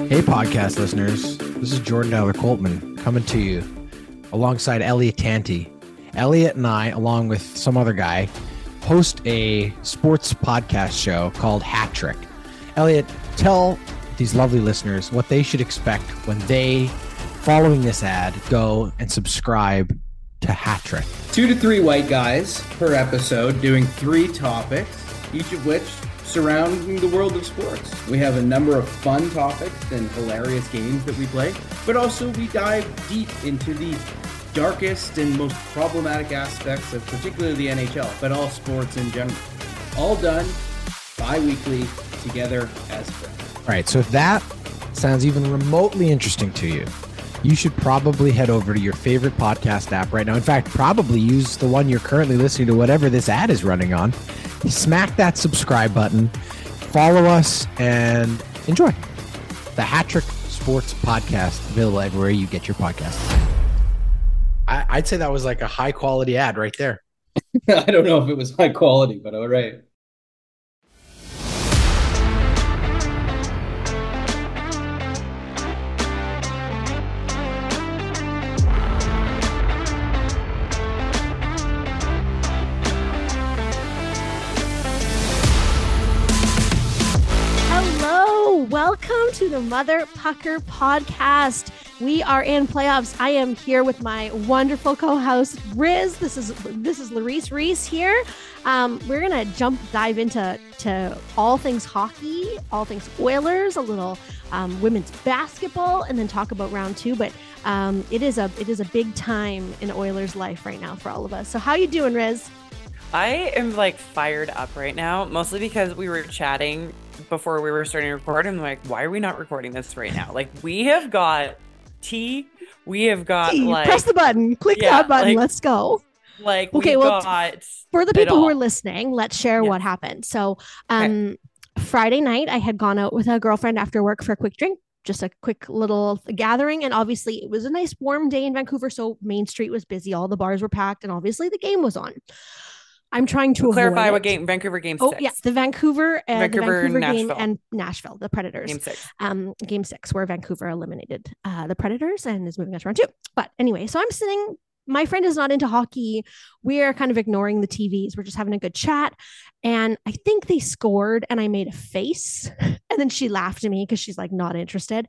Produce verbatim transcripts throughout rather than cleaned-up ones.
Hey, podcast listeners. This is Jordan Dowler Coltman coming to you alongside Elliot Tanti. Elliot and I, along with some other guy, host a sports podcast show called Hat Trick. Elliot, tell these lovely listeners what they should expect when they, following this ad, go and subscribe to Hat Trick. Two to three white guys per episode doing three topics, each of which surrounding the world of sports. We have a number of fun topics and hilarious games that we play, but also we dive deep into the darkest and most problematic aspects of particularly the N H L, but all sports in general. All done bi-weekly together as friends. All right, so if that sounds even remotely interesting to you, you should probably head over to your favorite podcast app right now. In fact, probably use the one you're currently listening to, whatever this ad is running on. Smack that subscribe button, follow us, and enjoy the Hat Trick Sports Podcast, available everywhere you get your podcasts. I, I'd say that was like a high quality ad right there. I don't know if it was high quality, but all right. Welcome to the Mother Pucker podcast. We are in playoffs. I am here with my wonderful co-host Riz. This is this is Larice Reese here. Um, we're gonna jump dive into to all things hockey, all things Oilers, a little um, women's basketball, and then talk about round two. But um, it is a it is a big time in Oilers life right now for all of us. So how you doing, Riz? I am like fired up right now, mostly because we were chatting before we were starting to record. I'm like, why are we not recording this right now? Like, we have got tea. We have got tea. like Press the button, click yeah, that button. Like, let's go. Like, okay, we well, got for the people who are listening, let's share yes. what happened. So, um, okay. Friday night, I had gone out with a girlfriend after work for a quick drink. Just a quick little gathering. And obviously it was a nice warm day in Vancouver. So Main Street was busy. All the bars were packed. And obviously the game was on. I'm trying to clarify avoid what it. game. Vancouver game oh, six. Oh yeah, the Vancouver, uh, Vancouver, the Vancouver Nashville. game and Nashville, the Predators. Game six. Um, game six, where Vancouver eliminated uh, the Predators and is moving on to round two. But anyway, so I'm sitting. My friend is not into hockey. We are kind of ignoring the T Vs. We're just having a good chat, and I think they scored, and I made a face, and then she laughed at me because she's like not interested.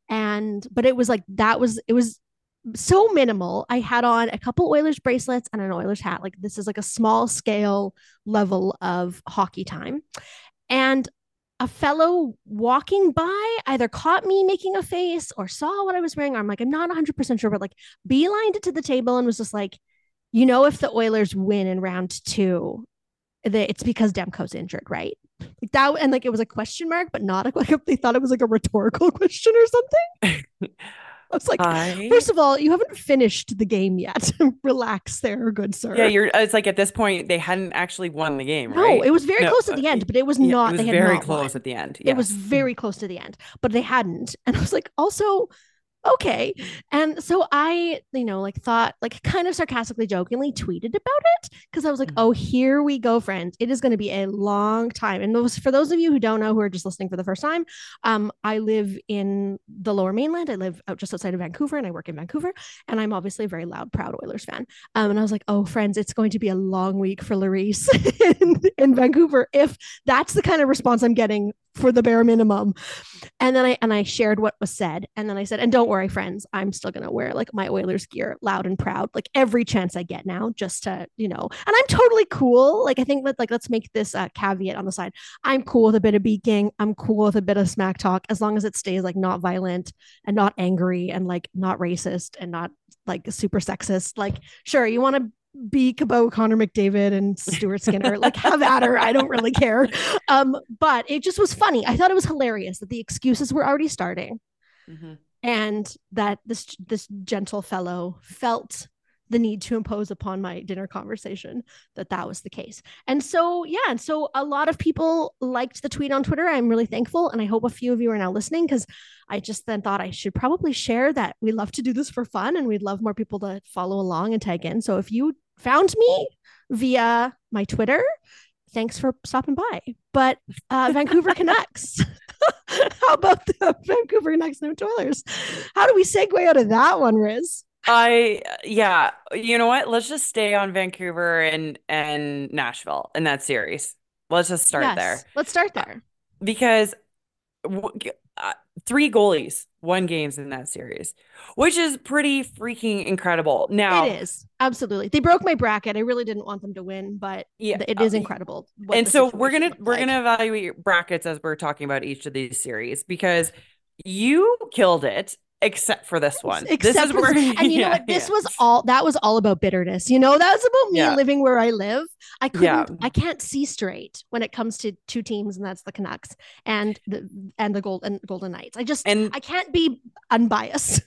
And but it was like that was it was. so minimal. I had on a couple Oilers bracelets and an Oilers hat. Like this is like a small scale level of hockey time. And a fellow walking by either caught me making a face or saw what I was wearing. I'm like, I'm not one hundred percent sure, but like beelined it to the table and was just like, you know, if the Oilers win in round two, that it's because Demko's injured, right? Like that, and like it was a question mark, but not a, like they thought it was like a rhetorical question or something. I was like, I... first of all, you haven't finished the game yet. Relax there, good sir. Yeah, you're. It's like at this point they hadn't actually won the game, no, right? No, it was very no, close at the end, but it was yeah, not. It was they had very not close won. at the end. Yes. It was very close to the end, but they hadn't. And I was like, also, okay. And so I, you know, like thought, like kind of sarcastically, jokingly tweeted about it because I was like, mm-hmm. oh, here we go, friends. It is going to be a long time. And those, for those of you who don't know, who are just listening for the first time, um, I live in the Lower Mainland. I live out just outside of Vancouver, and I work in Vancouver. And I'm obviously a very loud, proud Oilers fan. Um, and I was like, oh, friends, it's going to be a long week for Larice in, in Vancouver if that's the kind of response I'm getting for the bare minimum. And then I and I shared what was said. And then I said, and don't worry, friends, I'm still gonna wear like my Oilers gear loud and proud, like every chance I get now, just to, you know, and I'm totally cool. Like I think that like let's make this uh, caveat on the side. I'm cool with a bit of beaking. I'm cool with a bit of smack talk, as long as it stays like not violent and not angry and like not racist and not like super sexist. Like, sure, you want to be Cabot, Connor McDavid, and Stuart Skinner, like have at her. I don't really care. Um, but it just was funny. I thought it was hilarious that the excuses were already starting, mm-hmm. and that this this gentle fellow felt the need to impose upon my dinner conversation that that was the case. And so, yeah. And so a lot of people liked the tweet on Twitter. I'm really thankful. And I hope a few of you are now listening, because I just then thought I should probably share that we love to do this for fun and we'd love more people to follow along and tag in. So if you found me via my Twitter, thanks for stopping by. But uh, Vancouver Canucks. How about the Vancouver Canucks and Oilers? How do we segue out of that one, Riz? I yeah, you know what? Let's just stay on Vancouver and and Nashville in that series. Let's just start Yes, there let's start there. because w- uh, three goalies won games in that series, which is pretty freaking incredible. Now, It is absolutely. They broke my bracket. I really didn't want them to win, but yeah, it is incredible. What and the so we're situation gonna looks we're like. gonna evaluate brackets as we're talking about each of these series because you killed it except for this one. This Except is for where, this- and you know yeah, what? This yeah. was all that was all about bitterness. You know, that was about me Yeah. living where I live. I Yeah. couldn't, I can't see straight when it comes to two teams, and that's the Canucks and the and the Golden Golden Knights. I just And- I can't be unbiased.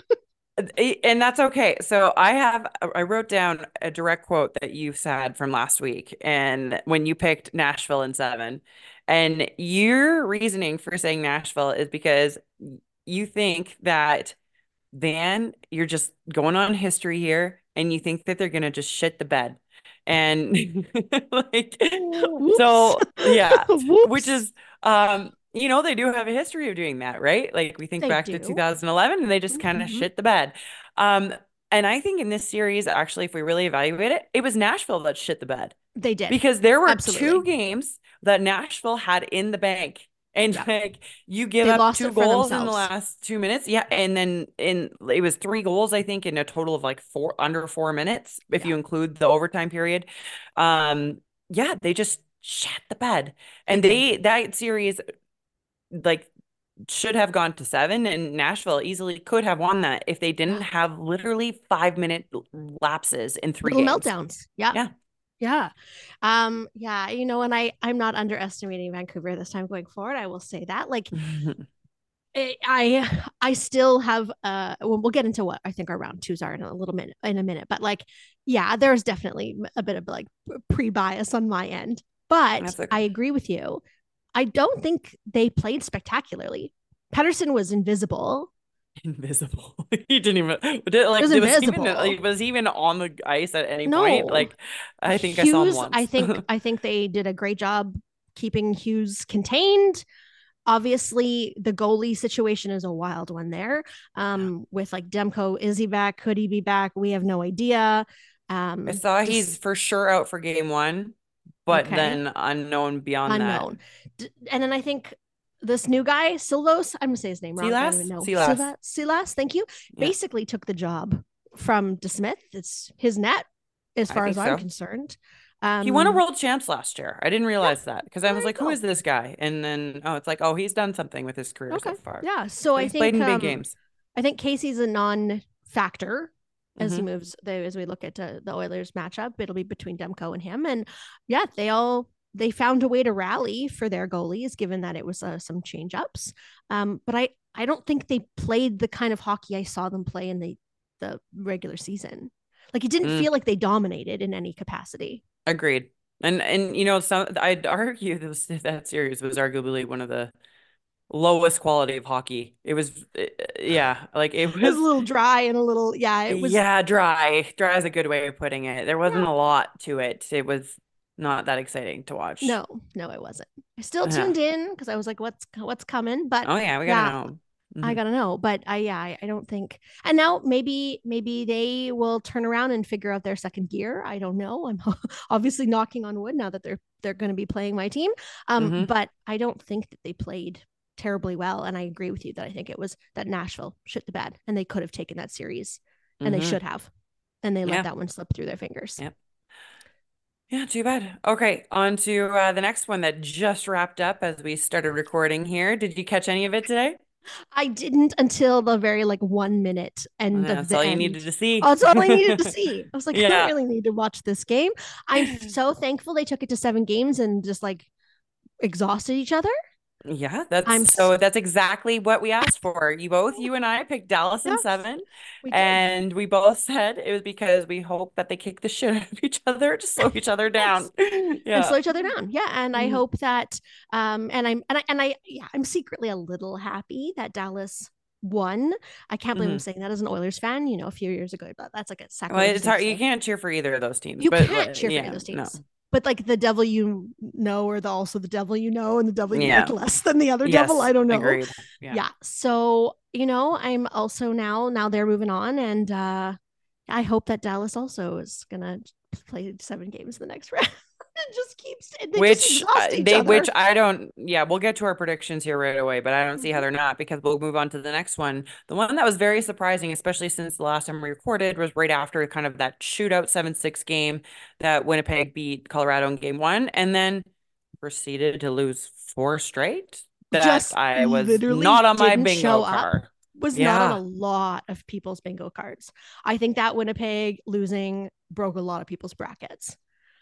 And that's okay. So I have I wrote down a direct quote that you said from last week, and when you picked Nashville in seven, and your reasoning for saying Nashville is because you think that Van, you're just going on history here, and you think that they're gonna just shit the bed, and like so yeah, Whoops. which is um. You know, they do have a history of doing that, right? Like we think They back do. to two thousand eleven and they just kind of Mhm. shit the bed. Um, and I think in this series, actually, if we really evaluate it, it was Nashville that shit the bed They did. because there were Absolutely. two games that Nashville had in the bank. And Yeah. like you give They up lost two it for goals in the themselves. last two minutes. Yeah. And then in it was three goals, I think, in a total of like four under four minutes, if Yeah. you include the overtime period. Um, yeah, they just shat the bed. And They they that series like should have gone to seven, and Nashville easily could have won that if they didn't Yeah. have literally five minute lapses in three Little games. meltdowns. Yeah. Yeah. Yeah. Um, yeah, you know, and I I'm not underestimating Vancouver this time going forward. I will say that. Like I I, I still have uh well, we'll get into what I think our round twos are in a little minute in a minute, but like yeah, there's definitely a bit of like pre-bias on my end. But That's okay. I agree with you. I don't think they played spectacularly. Pettersson was invisible. Invisible. He didn't even did, like was it was even invisible. like, was he even on the ice at any No. point. Like I think I saw him Hughes, once. I think I think they did a great job keeping Hughes contained. Obviously, the goalie situation is a wild one there. Um, with like Demko, is he back? Could he be back? We have no idea. Um, I saw just he's for sure out for game one, but Okay. then unknown beyond unknown. D- And then I think this new guy, Silvos, I'm gonna say his name wrong. I don't even know. Silas? Silas, Silas, thank you. Yeah. Basically took the job from DeSmith. It's his net, as I far think as I'm so. concerned. He won a Um, world champs last year. I didn't realize that because I there was you like, who go. is this guy? And then oh, it's like, oh, he's done something with his career Okay. so far. Yeah. So I He's think played in big um, games. I think Casey's a non-factor as he Mhm. moves. They, as we look at uh, the Oilers matchup, it'll be between Demko and him. And yeah, they all they found a way to rally for their goalies, given that it was uh, some change ups. Um, but I I don't think they played the kind of hockey I saw them play in the the regular season. Like it didn't Mm. feel like they dominated in any capacity. Agreed. And and you know, some I'd argue this, that series was arguably one of the lowest quality of hockey. It was, uh, yeah, like it It was a was, little dry and a little yeah. It was yeah, dry. Dry is a good way of putting it. There wasn't Yeah. a lot to it. It was not that exciting to watch. no, no, it wasn't. I still Yeah. tuned in because I was like, what's what's coming? But Oh yeah, we yeah, gotta know. I Mhm. gotta know, but I yeah, I, I don't think. And now maybe maybe they will turn around and figure out their second gear. I don't know. I'm obviously knocking on wood now that they're they're going to be playing my team. Um, Mhm. but I don't think that they played terribly well. And I agree with you that I think it was that Nashville shit the bed, and they could have taken that series, and they Mhm. should have, and they let Yeah. that one slip through their fingers. Yeah. Yeah, too bad. Okay, on to uh, the next one that just wrapped up as we started recording here. Did you catch any of it today? I didn't until the very like one minute end Yeah, of that's the all you end. needed to see. Oh, that's all I needed to see. I was like, I Yeah. don't really need to watch this game. I'm so thankful they took it to seven games and just like exhausted each other. Yeah, that's I'm so that's exactly what we asked for. You both, you and I picked Dallas in Yeah, seven, we did. and we both said it was because we hope that they kick the shit out of each other to slow each other down. and Yeah. slow each other down. Yeah, and I Mhm. hope that um and I'm and I and I yeah, I'm secretly a little happy that Dallas won. I can't believe I'm Mhm. saying that as an Oilers fan. You know, a few years ago, but that's like a Well, sacrilege it's thing hard. to You say. can't cheer for either of those teams, You but can't like, cheer for yeah, any of those no. teams. but like the devil you know, or the also the devil you know, and the devil you Yeah. like less than the other Yes, devil. I don't know. agreed. Yeah. Yeah. So, you know, I'm also now now they're moving on, and uh I hope that Dallas also is gonna play seven games in the next round. It just keeps they just Which uh, exhaust each they, other. which I don't, yeah, we'll get to our predictions here right away, but I don't see how Mhm. they're not because we'll move on to the next one. The one that was very surprising, especially since the last time we recorded, was right after kind of that shootout seven six game that Winnipeg beat Colorado in game one and then proceeded to lose four straight. That Just I was literally not on my didn't bingo show up. card. Was not on a Yeah. lot of people's bingo cards. I think that Winnipeg losing broke a lot of people's brackets.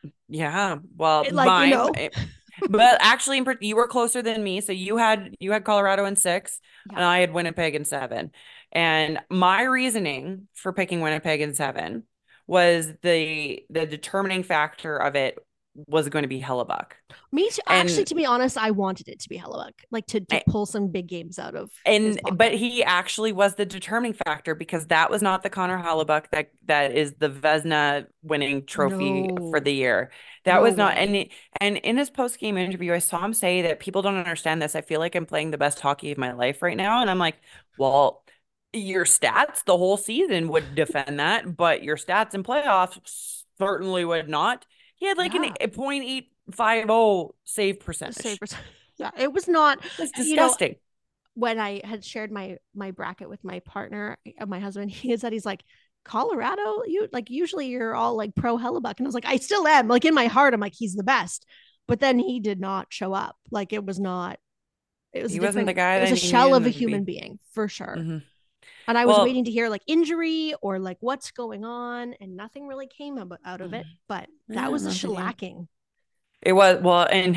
Yeah. Well, It, like, you mine, know, eh, but actually, in part- you were closer than me. So you had you had Colorado in six, yeah. and I had Winnipeg in seven. And my reasoning for picking Winnipeg in seven was the the determining factor of it was going to be Hellebuck. Me too. Actually, And to be honest, I wanted it to be Hellebuck, like to to pull some big games out of his And but pocket. he actually was the determining factor because that was not the Connor Hellebuck that that is the Vezina winning trophy for No, the year. That no was not way. and and in his post-game interview, I saw him say that people don't understand this. I feel like I'm playing the best hockey of my life right now. And I'm like, well, your stats the whole season would defend that, but your stats in playoffs certainly would not. He had like an Yeah, point eight five zero save save percentage. percent. Yeah, it was not. That's You know, disgusting. when I had shared my my bracket with my partner, uh, my husband, he said he's like, Colorado, you like usually you're all like pro Hellebuck, and I was like, I still am. Like in my heart, I'm like he's the best. But then he did not show up. Like it was not. It was a He wasn't the different. guy It was a that he shell needed of a him to human be. being for sure. hmm And I was Well, waiting to hear like injury or like what's going on, and nothing really came out of it. But that yeah, was a nothing yet. shellacking. It was well, and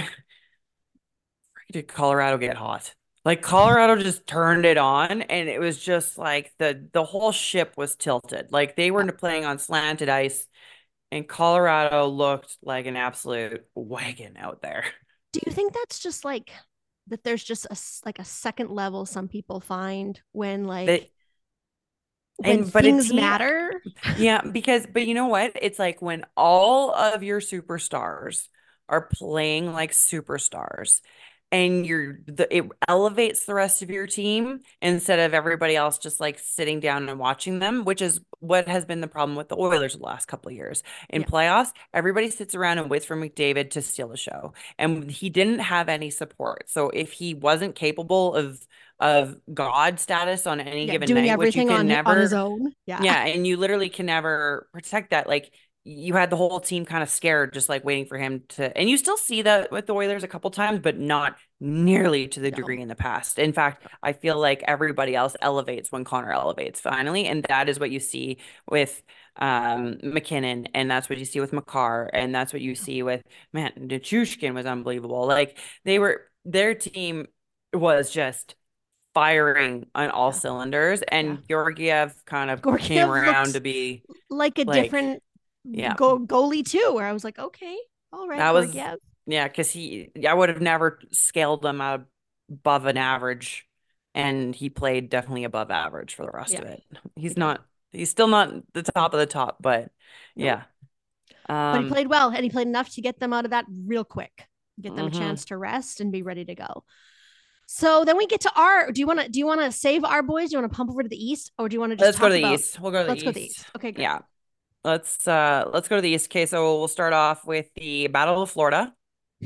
did Colorado get hot? Like Colorado just turned it on, and it was just like the the whole ship was tilted. Like they were Yeah. playing on slanted ice, and Colorado looked like an absolute wagon out there. Do you think that's just like that? There's just a like a second level some people find when like That when and but a things team, matter. yeah, because but you know what? It's like when all of your superstars are playing like superstars and you're the it elevates the rest of your team instead of everybody else just like sitting down and watching them, which is what has been the problem with the Oilers the last couple of years. In Yeah. playoffs, everybody sits around and waits for McDavid to steal the show. And he didn't have any support. So if he wasn't capable of of God status on any Yeah, given doing night, which you everything can on on his never, own. Yeah. yeah, and you literally can never protect that. Like you had the whole team kind of scared, just like waiting for him to, and you still see that with the Oilers a couple times, but not nearly to the No. degree in the past. In fact, I feel like everybody else elevates when Connor elevates finally, and that is what you see with um McKinnon, and that's what you see with Makar, and that's what you see with man, Nichushkin was unbelievable. Like they were, their team was just firing on all Yeah. cylinders, Yeah. and Georgiev kind of came Georgiev around looks to be like a like, different yeah, go- goalie too, where I was like, okay, all right, that was, Georgiev. yeah, because he, I would have never scaled him out above an average, and he played definitely above average for the rest Yeah, of it. he He's did. not, he's still not the top of the top, but Nope. yeah. But he Um, played well, and he played enough to get them out of that real quick, get them a mhm. chance to rest and be ready to go. So then we get to our. Do you want to? Do you want to save our boys? Do you want to pump over to the east, or do you want to just Let's go talk to the about? East. We'll go to the Let's go to the East. east. Okay, great. Yeah. Let's uh let's go to the East. Okay, so we'll start off with the Battle of Florida,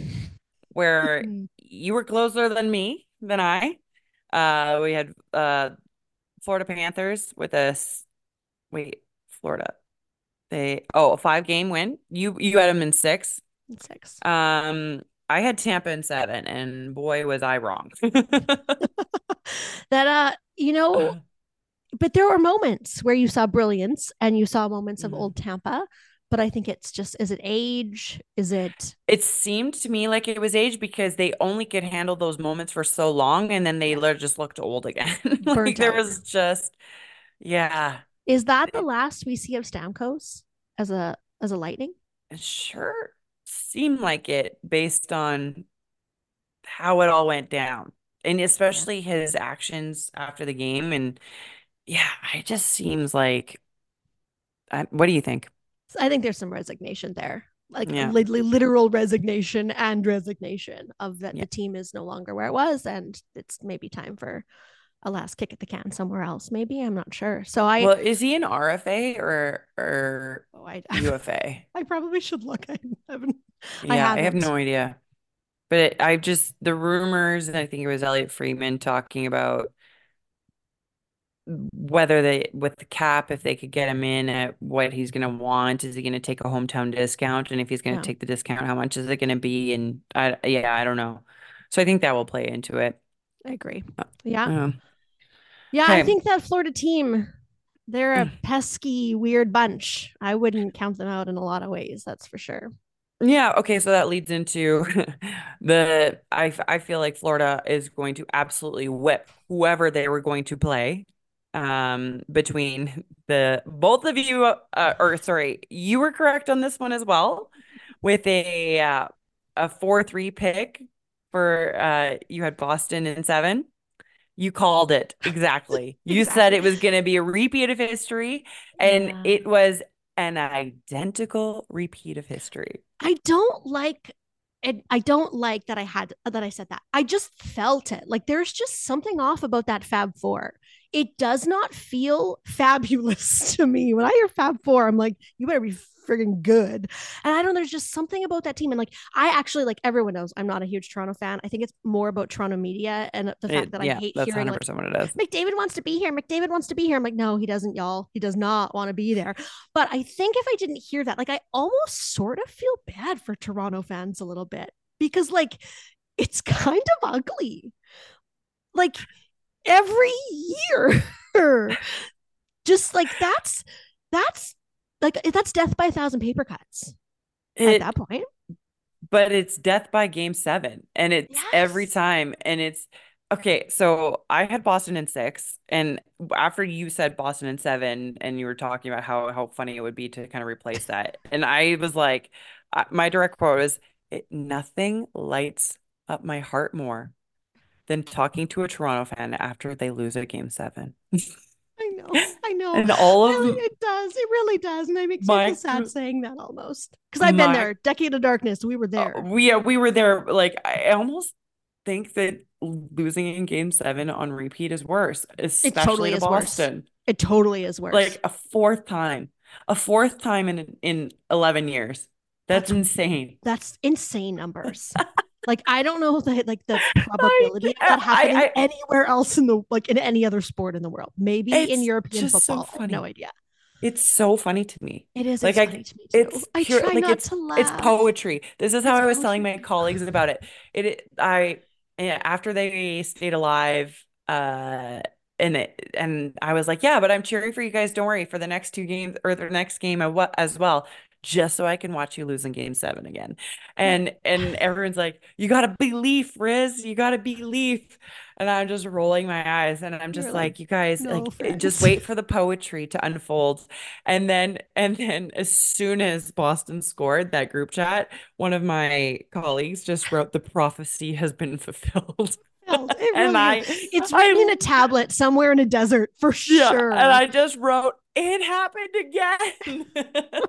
where you were closer than me, than I. Uh, we had uh Florida Panthers with us. Wait, Florida. They oh, a five game win. You you had them in six. Six. Um, I had Tampa in seven, and boy was I wrong. That uh, you know, but there were moments where you saw brilliance and you saw moments of Mhm. old Tampa. But I think it's just, is it age? Is it It seemed to me like it was age because they only could handle those moments for so long, and then they yeah, lit- just looked old again. Like burnt there out? was just, yeah, Is that the last we see of Stamkos as a as a Lightning? it sure seemed like it based on how it all went down, and Yeah. especially his actions after the game. And yeah, it just seems like, I, what do you think? So I think there's some resignation there. like Yeah. li- li- literal resignation and resignation of that Yeah. the team is no longer where it was, and it's maybe time for a last kick at the can somewhere else. Maybe, I'm not sure. So I, Well, is he an R F A or or oh, I, U F A? I probably should look. I haven't. I Yeah, I have haven't. no idea. But it, I just the rumors, and I think it was Elliot Friedman talking about whether they with the cap, if they could get him in at what he's going to want. Is he going to take a hometown discount? And if he's going to Yeah, take the discount, how much is it going to be? And I, yeah, I don't know. So I think that will play into it. I agree. Yeah, Um, yeah. I okay. think that Florida team, they're a pesky, weird bunch. I wouldn't count them out in a lot of ways. That's for sure. Yeah, okay, so that leads into the I I feel like Florida is going to absolutely whip whoever they were going to play. Um, between the both of you, uh, or sorry, you were correct on this one as well, with a uh, a four three pick for uh you had Boston in seven. You called it exactly. You said Exactly. it was going to be a repeat of history, and Yeah. it was an identical repeat of history. I don't like it. I don't like that I had that I said that. I just felt it. Like there's just something off about that Fab Four. It does not feel fabulous to me. When I hear Fab Four, I'm like, you better be friggin' good. And I don't know, there's just something about that team. And like I actually, like, everyone knows I'm not a huge Toronto fan. I think it's more about Toronto media and the fact It, that I yeah, hate that's hearing like one hundred percent what it is. McDavid wants to be here. McDavid wants to be here. I'm like, no, he doesn't, y'all. He does not want to be there. But I think if I didn't hear that, like, I almost sort of feel bad for Toronto fans a little bit because, like, it's kind of ugly. Like, every year, just like that's, that's like, that's death by a thousand paper cuts at It, that point. but it's death by game seven, and it's every Yes. time, and it's okay. So I had Boston in six, and after you said Boston in seven, and you were talking about how how funny it would be to kind of replace that, and I was like, uh, my direct quote is, it, "Nothing lights up my heart more than talking to a Toronto fan after they lose a game seven." I know, I know. And all Really, of it does. It really does, and it makes me feel my sad saying that almost because I've been my there. Decade of Darkness, we were uh, there. we uh, we were there. Like, I almost think that losing in game seven on repeat is worse, It especially totally to is worse. Boston. It totally is worse. Like a fourth time, a fourth time in in eleven years. That's That's insane. that's insane numbers. Like I don't know the like the I, probability of that happening I, I, anywhere else in the like in any other sport in the world. Maybe in it's European just so football. I have no funny. idea. It's so funny to me. It is. Like It's I funny to me too. it's I pure try like not it's to it's laugh. poetry. This is how It's I was telling poetry. my colleagues about it. It, it I yeah, after they stayed alive, uh and it and I was like, yeah, but I'm cheering for you guys. Don't worry for the next two games or the next game of what as well, just so I can watch you lose in game seven again. And and everyone's like, you gotta believe, Riz, you gotta believe. And I'm just rolling my eyes and I'm You're just like, like, you guys, no like, eh, just offense. wait for the poetry to unfold. And then, and then as soon as Boston scored that group chat, one of my colleagues just wrote, the prophecy has been fulfilled. It And really is. I, It's written in a I, tablet somewhere in a desert for yeah, and sure. I just wrote, it happened again.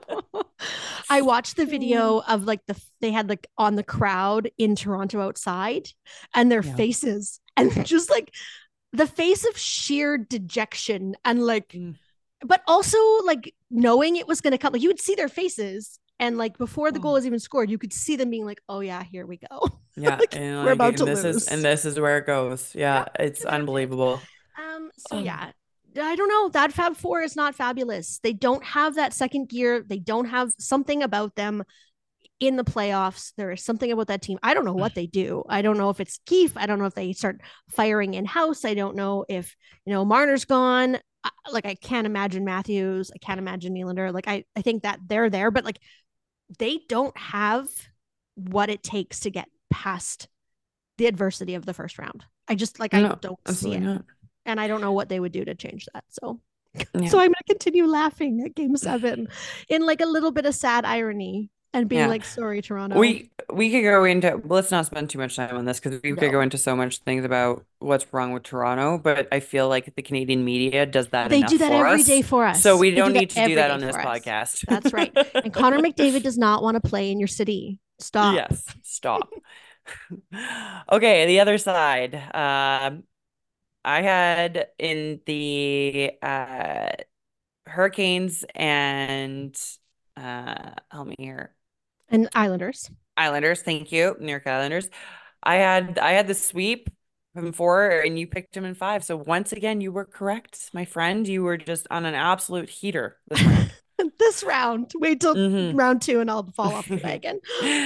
I watched the video of like the they had like on the crowd in Toronto outside and their Yeah. faces and just like the face of sheer dejection and like Mm. but also like knowing it was going to come, like you would see their faces and like before the goal Oh. was even scored you could see them being like, oh yeah, here we go. Yeah, Like, and we're like, about to and this is, and lose. this is where it goes. Yeah, Yeah, it's and that's it. unbelievable. Um so Oh. yeah, I don't know, that Fab Four is not fabulous. They don't have that second gear. They don't have something about them in the playoffs. There is something about that team. I don't know what they do. I don't know if it's Keefe. I don't know if they start firing in house. I don't know if, you know, Marner's gone. Like, I can't imagine Matthews. I can't imagine Nylander. Like, I, I think that they're there, but like, they don't have what it takes to get past the adversity of the first round. I just, like, I No, don't see absolutely it. not. And I don't know what they would do to change that. So, Yeah. so I'm going to continue laughing at game seven in like a little bit of sad irony and being Yeah. like, sorry, Toronto. We we could go into let's not spend too much time on this because we could No. go into so much things about what's wrong with Toronto, but I feel like the Canadian media does that They enough do that for every us. day for us. So we They don't do that need to do every that day on this for us. podcast. That's right. And Connor McDavid does not want to play in your city. Stop. Yes, stop. Okay, the other side. Um, I had in the uh Hurricanes and uh help me here. And Islanders. Islanders, thank you. New York Islanders. I had I had the sweep from four and you picked him in five. So once again, you were correct, my friend. You were just on an absolute heater this round. This round. Wait till Mhm. round two and I'll fall off the wagon.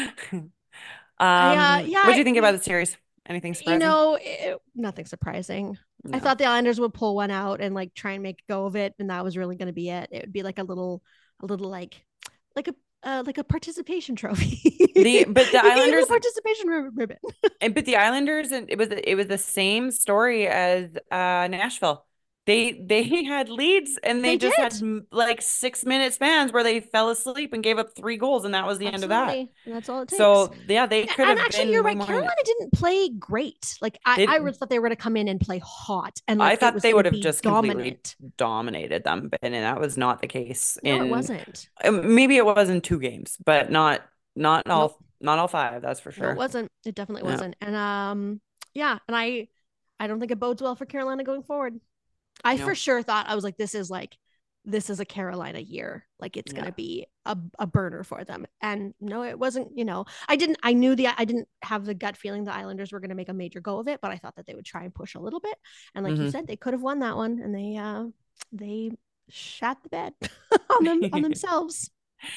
I, uh, Um, yeah, what do you think I- about the series? Anything You surprising? know, it, nothing surprising. I No. thought the Islanders would pull one out and like try and make a go of it, and that was really going to be it. It would be like a little, a little like, like a uh, like a participation trophy. The but the You get a little Islanders participation rib- ribbon. and but the Islanders and it was it was the same story as uh Nashville. They they had leads and they, They just had did. m- like six minute spans where they fell asleep and gave up three goals and that was the end of that. Absolutely, and that's all it takes. So yeah, they could And have actually, been you're way right. more in it. Carolina didn't play great. Like I, They- I really thought they were going to come in and play hot, and I like it thought was they gonna would have be just dominant. completely dominated them, but and that was not the case. No, in it wasn't. um, maybe it was in two games, but not not all Nope. not all five. That's for No, sure. it wasn't. It definitely No. wasn't. And um, yeah, and I, I don't think it bodes well for Carolina going forward. I No. for sure thought I was like, this is like, this is a Carolina year. Like it's Yeah. gonna be a, a burner for them. And no, it wasn't. You know, I didn't. I knew the. I didn't have the gut feeling the Islanders were gonna make a major go of it, but I thought that they would try and push a little bit. And like you Mhm. said, they could have won that one, and they uh they shat the bed on them on themselves.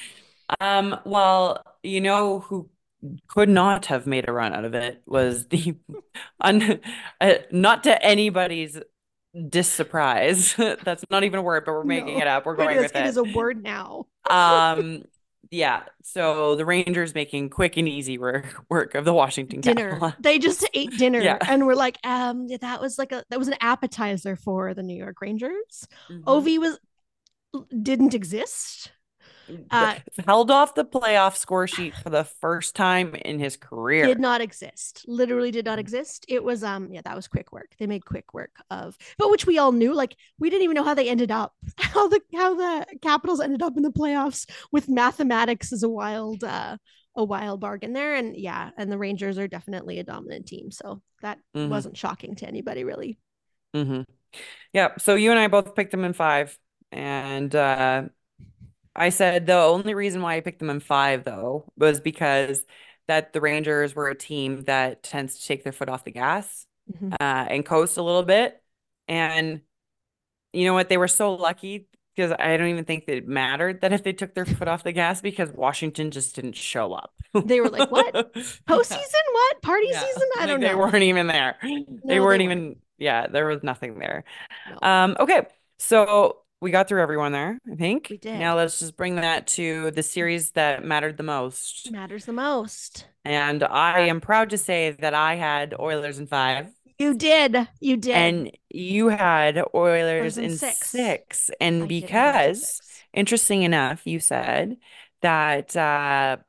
Um, well, you know who could not have made a run out of it was the un, uh, not to anybody's dissurprise. That's not even a word, but we're making No, it up. We're it going is, with it it. is a word now. Um, yeah. So the Rangers making quick and easy work work of the Washington Dinner. Capitals. They just ate dinner, Yeah. and we're like, um, that was like a that was an appetizer for the New York Rangers. Mhm. Ovi was didn't exist. Uh, Held off the playoff score sheet for the first time in his career. Did not exist. Literally did not exist. It was um yeah, that was quick work. They made quick work of, but which we all knew. Like we didn't even know how they ended up. How the how the Capitals ended up in the playoffs with mathematics is a wild uh a wild bargain there. And yeah, and the Rangers are definitely a dominant team. So that Mhm. wasn't shocking to anybody really. Mm-hmm. Yeah. So you and I both picked them in five. And uh, I said the only reason why I picked them in five, though, was because that the Rangers were a team that tends to take their foot off the gas Mhm. uh, and coast a little bit. And you know what? They were so lucky because I don't even think that it mattered that if they took their foot off the gas because Washington just didn't show up. They were like, what? Postseason? What? Party Yeah. season? I Like, don't they know. weren't even there. They No, they weren't weren't. even, yeah, there was nothing there. No. Um, okay. So we got through everyone there, I think. We did. Now let's just bring that to the series that mattered the most. Matters the most. And I am proud to say that I had Oilers in five. You did. You did. And you had Oilers in in six. six. I And did have Oilers in because, six. interesting enough, you said that uh,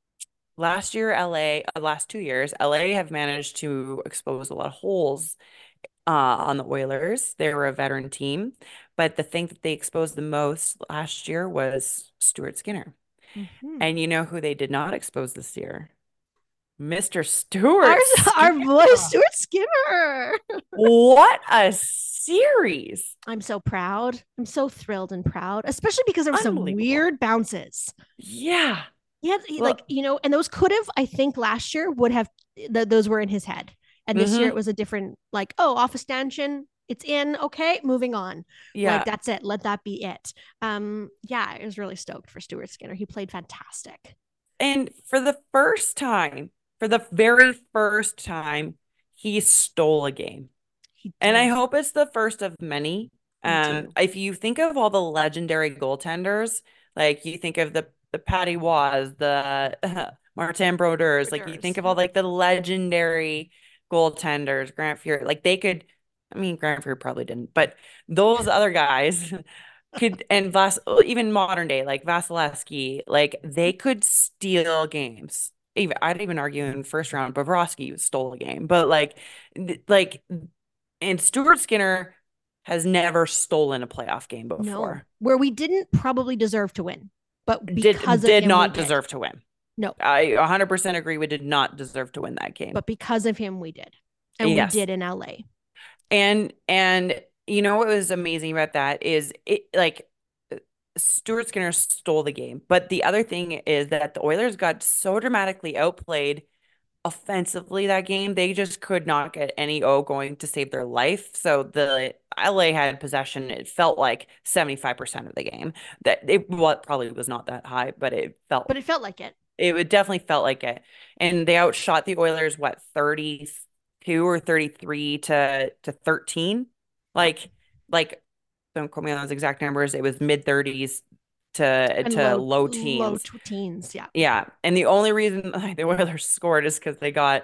last year, L A, uh, last two years, L A have managed to expose a lot of holes uh, on the Oilers. They were a veteran team. But the thing that they exposed the most last year was Stuart Skinner. Mhm. And you know who they did not expose this year? Mister Stuart Our, our Skinner. boy Stuart Skinner. What a series. I'm so proud. I'm so thrilled and proud, especially because there were some Unbelievable. weird bounces. Yeah. Yeah, Well- like you know, and those could have, I think, last year would have. Th- those were in his head, and this year Mhm. it was a different. Like, oh, off a stanchion, it's in. Okay, moving on. Yeah. Like that's it. Let that be it. Um, yeah, I was really stoked for Stuart Skinner. He played fantastic. And for the first time, for the very first time, he stole a game. He And I did. hope it's the first of many. Me Um, too. if you think of all the legendary goaltenders, like you think of the the Patty Waz, the Martin Brodeurs, like you Brodeurs. think of all like the legendary goaltenders, Grant Fuhr, like they could, I mean, Grant Fuhr probably didn't, but those other guys could and Vas even modern day like Vasilevsky, like they could steal games. Even I'd even argue in first round, Bobrovsky stole a game, but like, th- like, and Stuart Skinner has never stolen a playoff game No, before. where we didn't probably deserve to win, but Did because of did him, we not did. deserve to win. No, I one hundred percent agree. We did not deserve to win that game. but because of him, we did. And we Yes. did in L A. And and you know what was amazing about that is it like Stuart Skinner stole the game. But the other thing is that the Oilers got so dramatically outplayed offensively that game. They just could not get any O going to save their life. So the L A had possession. It felt like seventy-five percent of the game. That it well, it probably was not that high, but it felt But it felt like it. it would definitely felt like it. And they outshot the Oilers, what, thirty-two or thirty-three to to thirteen? Like like don't quote me on those exact numbers. It was mid thirties to And to low, low low teens. tw- teens. Yeah. Yeah. And the only reason like, the Oilers scored is because they got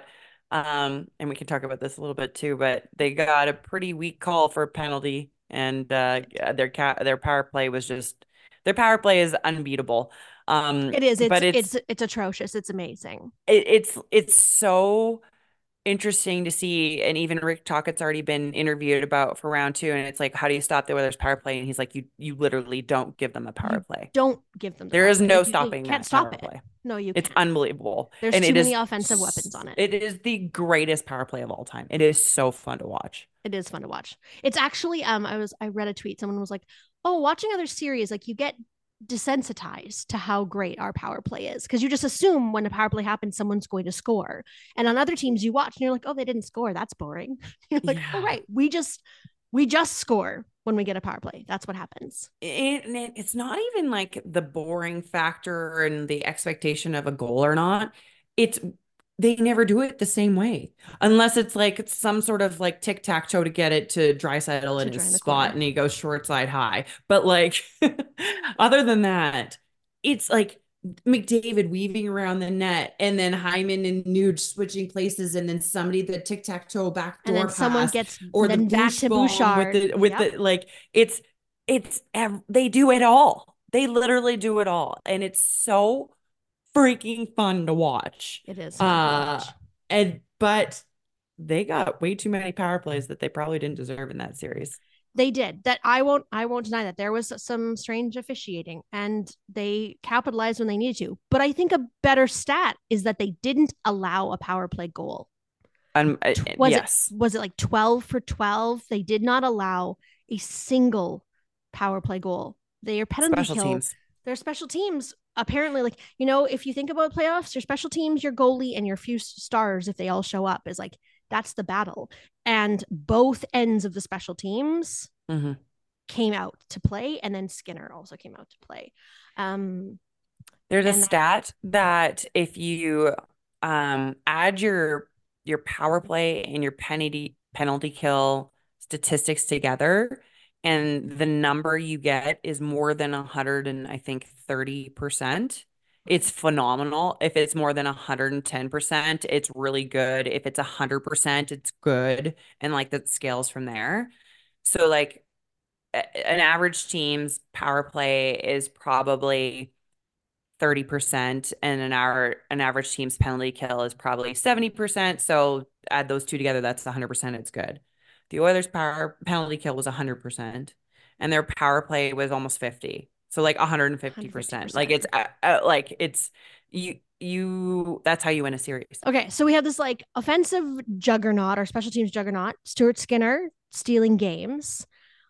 um and we can talk about this a little bit too, but they got a pretty weak call for a penalty and uh their cat their power play was just their power play is unbeatable. Um, It is. It's but it's it's it's atrocious. It's amazing. it, it's it's so interesting to see, and even Rick Tocchet's already been interviewed about for round two, and it's like, how do you stop the Oilers power play? And he's like, you you literally don't give them a power You play. don't give them the There power is play. no Like, you can't, stopping can't that stop power it. play. No, you It's can't. unbelievable, There's and too it many is offensive weapons on it. it is the greatest power play of all time. It is so fun to watch. It is fun to watch. It's actually um I was I read a tweet. Someone was like, "Oh, watching other series, like you get desensitized to how great our power play is because you just assume when a power play happens, someone's going to score. And on other teams, you watch and you're like, oh, they didn't score. That's boring. You're like, oh, Yeah. right, we just we just score when we get a power play. That's what happens. It, it, it's not even like the boring factor and the expectation of a goal or not. It's they never do it the same way unless it's like it's some sort of like tic-tac-toe to get it to Draisaitl in To his dry in the spot corner. and he goes short side high. But like other than that, it's like McDavid weaving around the net and then Hyman and Nuge switching places and then somebody the tic-tac-toe And backdoor then someone pass gets or the then back boosh to bomb with Bouchard. the with Yep. the like it's it's ev- they do it all. They literally do it all, and it's so freaking fun to watch. It is fun to Uh, watch. and but they got way too many power plays that they probably didn't deserve in that series. They did that. I won't I won't deny that there was some strange officiating and they capitalized when they needed to. But I think a better stat is that they didn't allow a power play goal. Um, uh, Was yes, it was it like twelve for twelve? They did not allow a single power play goal. They are penalty special kill. teams. They're special teams. Apparently, like, you know, if you think about playoffs, your special teams, your goalie, and your few stars, if they all show up, is like that's the battle. And both ends of the special teams Mm-hmm. came out to play, and then Skinner also came out to play. Um, There's a and stat that if you um add your your power play and your penalty penalty kill statistics together, and the number you get is more than a hundred and I think thirty percent. It's phenomenal. If it's more than one hundred ten percent, it's really good. If it's one hundred percent, it's good. And like that scales from there. So like a- an average team's power play is probably thirty percent and an hour an average team's penalty kill is probably seventy percent. So add those two together, that's one hundred percent. It's good. The Oilers' power penalty kill was one hundred percent and their power play was almost fifty. So like one hundred fifty percent. Like it's uh, uh, like it's you you that's how you win a series. Okay, so we have this like offensive juggernaut, our special teams juggernaut, Stuart Skinner stealing games.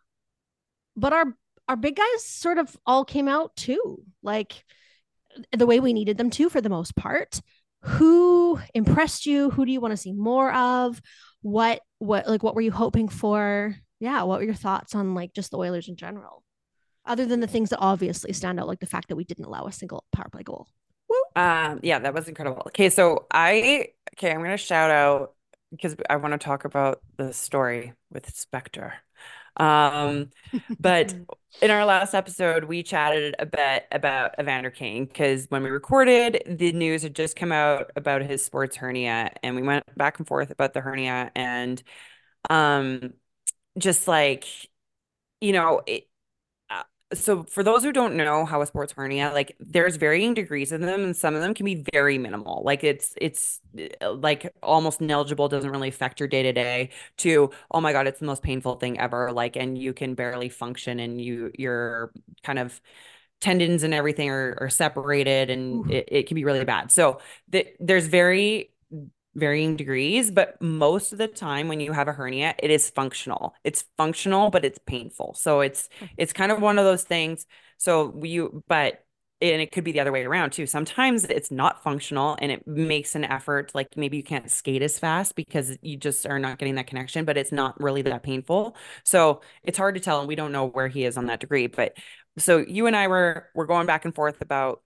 But our our big guys sort of all came out too, like the way we needed them to for the most part. Who impressed you? Who do you want to see more of? What what like what were you hoping for? Yeah, what were your thoughts on like just the Oilers in general? Other than the things that obviously stand out, like the fact that we didn't allow a single power play goal. Um, yeah, that was incredible. Okay, so I okay, I'm gonna shout out because I want to talk about the story with Spectre. Um, but in our last episode, we chatted a bit about Evander Kane because when we recorded, the news had just come out about his sports hernia, and we went back and forth about the hernia and um, just like you know, it, uh, so for those who don't know how a sports hernia, like there's varying degrees of them, and some of them can be very minimal. Like it's it's uh, like almost negligible, doesn't really affect your day to day. To oh my God, it's the most painful thing ever. Like, and you can barely function, and you you're kind of tendons and everything are, are separated, and Ooh. it, it can be really bad. So the, there's very varying degrees, but most of the time when you have a hernia, it is functional. It's functional, but it's painful. So it's it's kind of one of those things. So you, but and it could be the other way around too. Sometimes it's not functional and it makes an effort, like maybe you can't skate as fast because you just are not getting that connection, but it's not really that painful. So it's hard to tell, and we don't know where he is on that degree. But so you and I were were going back and forth about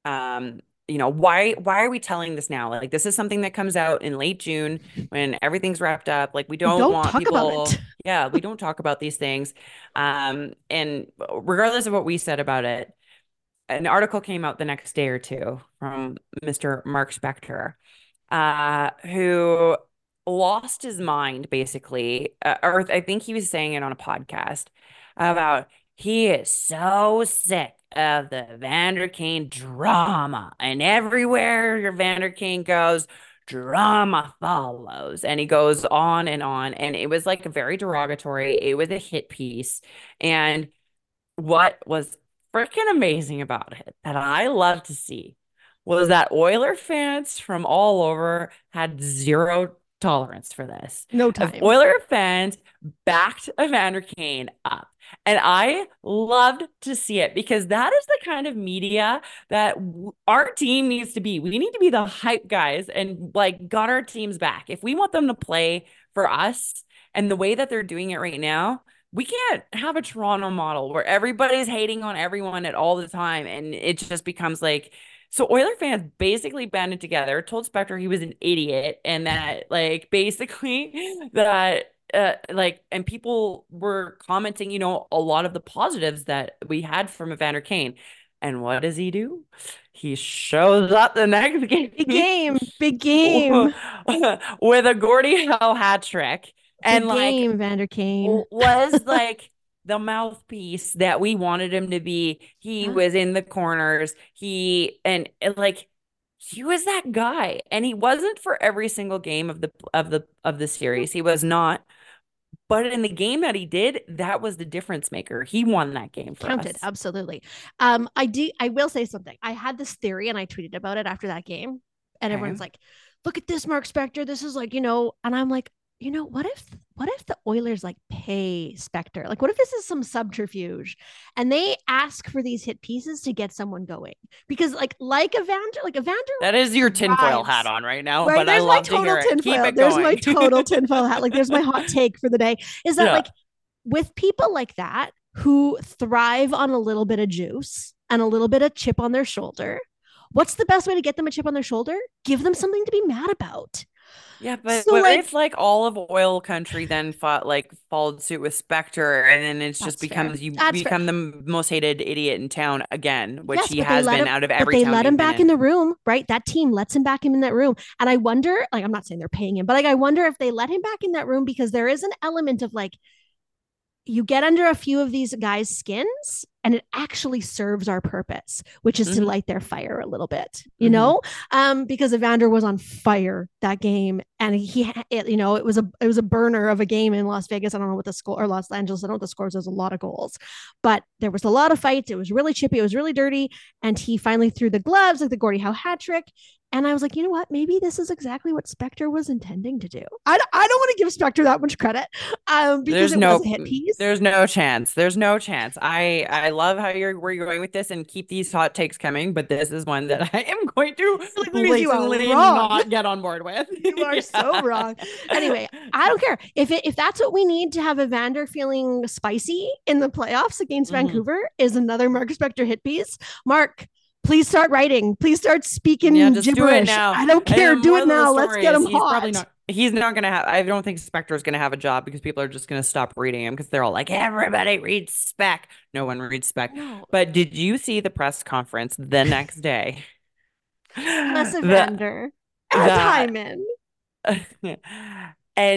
um you know, why why are we telling this now? Like this is something that comes out in late June when everything's wrapped up. Like we We don't don't want talk about people, it. yeah, we don't talk about these things. Um, and regardless of what we said about it, an article came out the next day or two from Mister Mark Spector, uh, who lost his mind basically, uh, or I think he was saying it on a podcast about he is so sick of the Vander Kane drama, and everywhere your Vander Kane goes, drama follows, and he goes on and on, and it was like very derogatory. It was a hit piece, and what was freaking amazing about it that I love to see was that Oiler fans from all over had zero tolerance for this. No If time. Oiler fans backed Evander Kane up. And I loved to see it because that is the kind of media that w- our team needs to be. We need to be the hype guys and like got our teams back. If we want them to play for us and the way that they're doing it right now, we can't have a Toronto model where everybody's hating on everyone at all the time. And it just becomes like, so Oiler fans basically banded together, told Spector he was an idiot, and that like basically that uh, like, and people were commenting, you know, a lot of the positives that we had from Evander Kane. And what does he do? He shows up the next game Big game. Big game. with a Gordie Howe hat trick, and Big like game, Vander Kane. was like the mouthpiece that we wanted him to be. He Yeah. was in the corners. He and, and like he was that guy, and he wasn't for every single game of the of the of the series. He was not. But in the game that he did, that was the difference maker. He won that game for Counted, us. absolutely. Um, I do. I will say something. I had this theory, and I tweeted about it after that game, and Okay. everyone's like, "Look at this, Mark Spector. This is like, you know." And I'm like, you know, what if, what if the Oilers like pay Spector? Like, what if this is some subterfuge, and they ask for these hit pieces to get someone going? Because like, like Evander, like Evander, That is your tinfoil thrives. hat on right now, Right, but I there's my love to total hear it. Keep tinfoil. it There's my going. total tinfoil hat. Like, there's my hot take for the day. Is that Yeah. like with people like that who thrive on a little bit of juice and a little bit of chip on their shoulder, what's the best way to get them a chip on their shoulder? Give them something to be mad about. Yeah, but So, what like- if like all of oil country then fought like followed suit with Spector, and then it's just That's fair. becomes you That's fair. become the most hated idiot in town again, which Yes, he but they has let been him- out of but every they town let he's him been back in the room, right? That team lets him back in that room. And I wonder, like, I'm not saying they're paying him, but like, I wonder if they let him back in that room because there is an element of like, you get under a few of these guys' skins and it actually serves our purpose, which is to Mhm. light their fire a little bit, you Mhm. know, um, because Evander was on fire that game, and he, it, you know, it was a it was a burner of a game in Las Vegas. I don't know what the score, or Los Angeles. I don't know what the scores. There's a lot of goals, but there was a lot of fights. It was really chippy. It was really dirty, and he finally threw the gloves like the Gordie Howe hat trick. And I was like, you know what? Maybe this is exactly what Spector was intending to do. I, I don't want to give Spector that much credit, um, because There's it no was a hit piece. There's no chance. There's no chance. I I love how you're where you're going with this, and keep these hot takes coming, but this is one that I am going to Like, Louise, you are blatantly wrong. not get on board with. You are so wrong. Anyway, I don't care if it, if that's what we need to have Evander feeling spicy in the playoffs against Mhm. Vancouver is another Mark Spector hit piece. Mark, please start writing. Please start speaking Yeah, just do it gibberish. now. I don't And care. the Do moral it of the now. Let's story get is him he's hot. probably not he's not gonna have I don't think Spector is gonna have a job because people are just gonna stop reading him because they're all like, everybody reads Spec. No one reads Spec. No. But did you see the press conference the next day? Less The- Evander. Add that- Hyman. and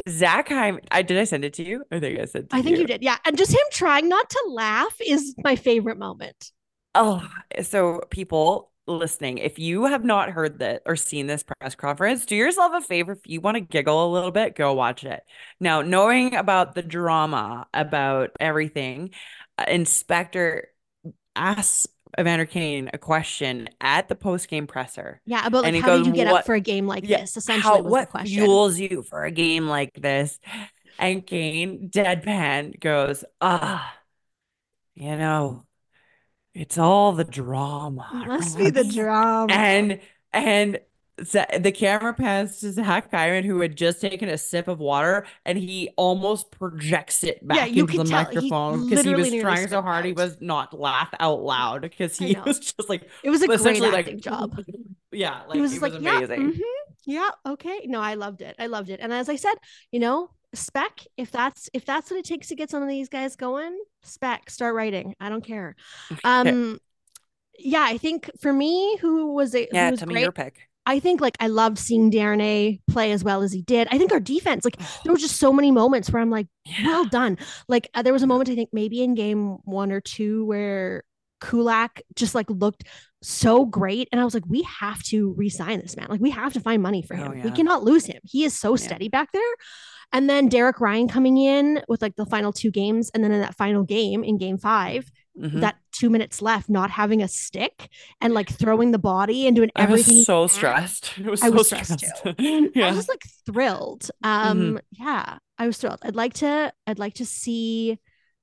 Zach Hyman, I did I send it to you? I think I sent it I to think you. you did. Yeah. And just him trying not to laugh is my favorite moment. Oh, so people listening, if you have not heard that or seen this press conference, do yourself a favor. If you want to giggle a little bit, go watch it. Now, knowing about the drama about everything, uh, Inspector asks Evander Kane a question at the post-game presser, Yeah. About like, and he how goes, did you get up "What? for a game like Yeah, this? how? Essentially was the What question. fuels you for a game like this?" And Kane, deadpan, goes, "Ah, you know." It's all the drama, Must be Ron. the drama. And and Z- the camera pans to Zach Kyron, who had just taken a sip of water, and he almost projects it Yeah. back You into could the tell he microphone because he literally was nearly trying so spit it hard he out. was not laugh out loud because I he know. was just like It was a great essentially acting like job. yeah, He like was it just was like, yeah, amazing. mm-hmm, yeah, okay. No, I loved it. I loved it. And as I said, you know, spec, if that's if that's what it takes to get some of these guys going, spec, start writing. I don't care. Yeah, Um, yeah, I think for me, who was a who yeah, was tell me great. your pick. I think like I loved seeing Darnay play as well as he did. I think our defense, like there were just so many moments where I'm like, well Yeah. done. Like uh, there was a Yeah. moment I think maybe in game one or two where Kulak just like looked so great, and I was like, we have to re-sign this man. Like we have to find money for Oh him. We yeah. cannot lose him. He is so Yeah. steady back there. And then Derek Ryan coming in with like the final two games, and then in that final game in game five, Hmm. that two minutes left, not having a stick and like throwing the body and doing I was everything he so can. stressed. I was I so was stressed too. stressed. I was Yeah. just like thrilled. Hmm. Um, yeah, I was thrilled. I'd like to, I'd like to see,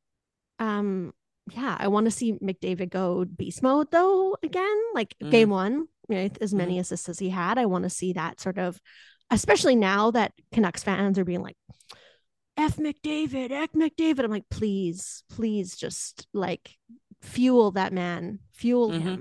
um, yeah, I want to see McDavid go beast mode though again, like Hmm. game one, you know, as Hmm. many assists as he had. I want to see that sort of, especially now that Canucks fans are being like, F McDavid, F McDavid. I'm like, please, please just like fuel that man, fuel Hmm. him.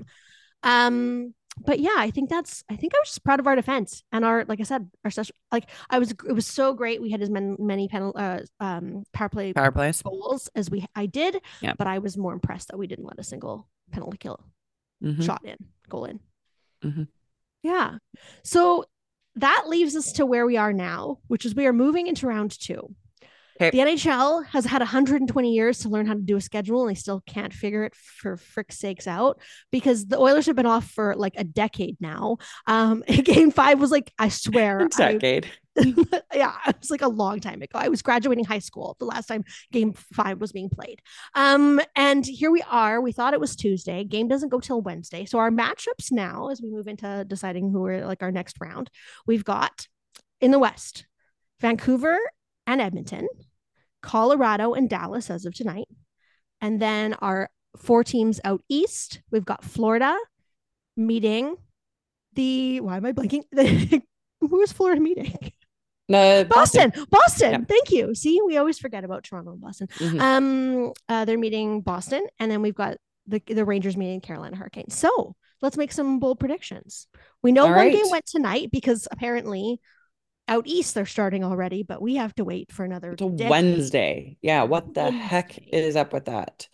Um, but yeah, I think that's. I think I was just proud of our defense and our, like I said, our session. Like I was, it was so great. We had as many many penal, uh, um, power play Power plays. goals as we I did, Yeah. but I was more impressed that we didn't let a single penalty kill Hmm. shot in, goal in. Hmm. Yeah. So that leaves us to where we are now, which is we are moving into round two. Okay. The N H L has had one hundred twenty years to learn how to do a schedule, and they still can't figure it for frick's sakes out because the Oilers have been off for like a decade now. Um, game five was like, I swear, I Decade. yeah, it was like a long time ago. I was graduating high school the last time game five was being played. Um, and here we are. We thought it was Tuesday. Game doesn't go till Wednesday. So our matchups now, as we move into deciding who are like our next round, we've got in the West, Vancouver and Edmonton, Colorado and Dallas as of tonight. And then our four teams out east, we've got Florida meeting the, why am I blanking? Who is Florida meeting? Uh, Boston. Boston. Boston. Yeah. Thank you. See, we always forget about Toronto and Boston. Hmm. Um, uh, they're meeting Boston, and then we've got the the Rangers meeting Carolina Hurricanes. So let's make some bold predictions. We know All one right. game went tonight because apparently out east they're starting already, but we have to wait for another It's a decade. Wednesday. Yeah, what the heck Wednesday. is up with that?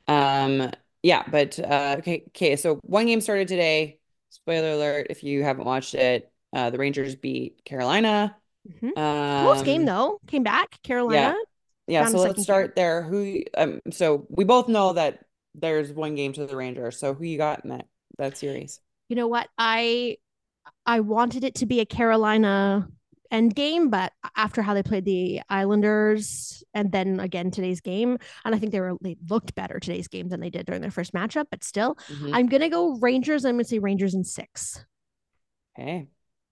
Um, yeah, but uh okay, okay, so one game started today. Spoiler alert if you haven't watched it. Uh the Rangers beat Carolina. Mhm. Close game Um, though. Came back. Carolina yeah. Yeah, found a so let's second gear. start there. Who um so we both know that there's one game to the Rangers. So who you got in that that series? You know what? I I wanted it to be a Carolina end game, but after how they played the Islanders and then again today's game, and I think they were they looked better today's game than they did during their first matchup, but still, Hmm. I'm gonna go Rangers. I'm gonna say Rangers in six. Okay.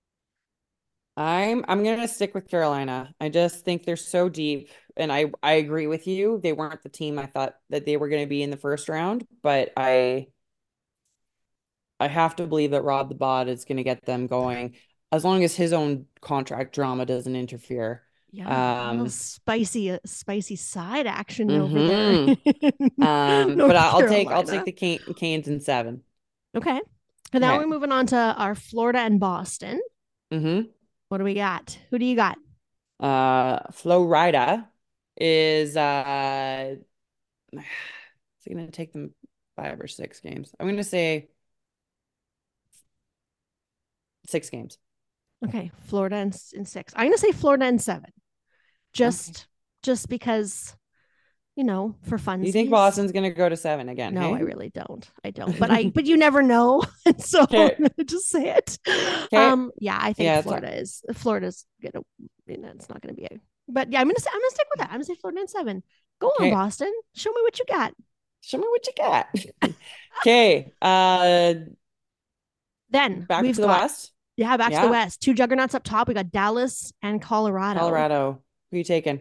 I'm I'm gonna stick with Carolina. I just think they're so deep, and I I agree with you. They weren't the team I thought that they were gonna be in the first round, but I I have to believe that Rob the Bot is gonna get them going as long as his own contract drama doesn't interfere. Yeah, a little Um, spicy, uh, spicy side action over there hmm in Um, but North I- I'll take I'll take Carolina. the Can Canes in seven. Okay, and now Okay. we're moving on to our Florida and Boston. Mm-hmm. What do we got? Who do you got? Uh, Flo Rida is uh is it gonna take them five or six games? I'm gonna say six games. Okay, Florida in, in six. I'm gonna say Florida in seven. just Okay. just because, you know, for funsies. You think Boston's gonna go to seven again? No, hey? I really don't. I don't. But I but you never know. And so Okay. I'm gonna just say it. Okay. Um, yeah, I think Yeah, it's Florida is Florida's gonna, you know, it's not gonna be a, but yeah, I'm gonna say I'm gonna stick with that. I'm gonna say Florida in seven. Go on, Okay. Boston. Show me what you got. Show me what you got. Okay. Uh, Then back we've to the got, West. yeah, back to the Yeah. West. Two juggernauts up top. We got Dallas and Colorado. Colorado. Who you taking?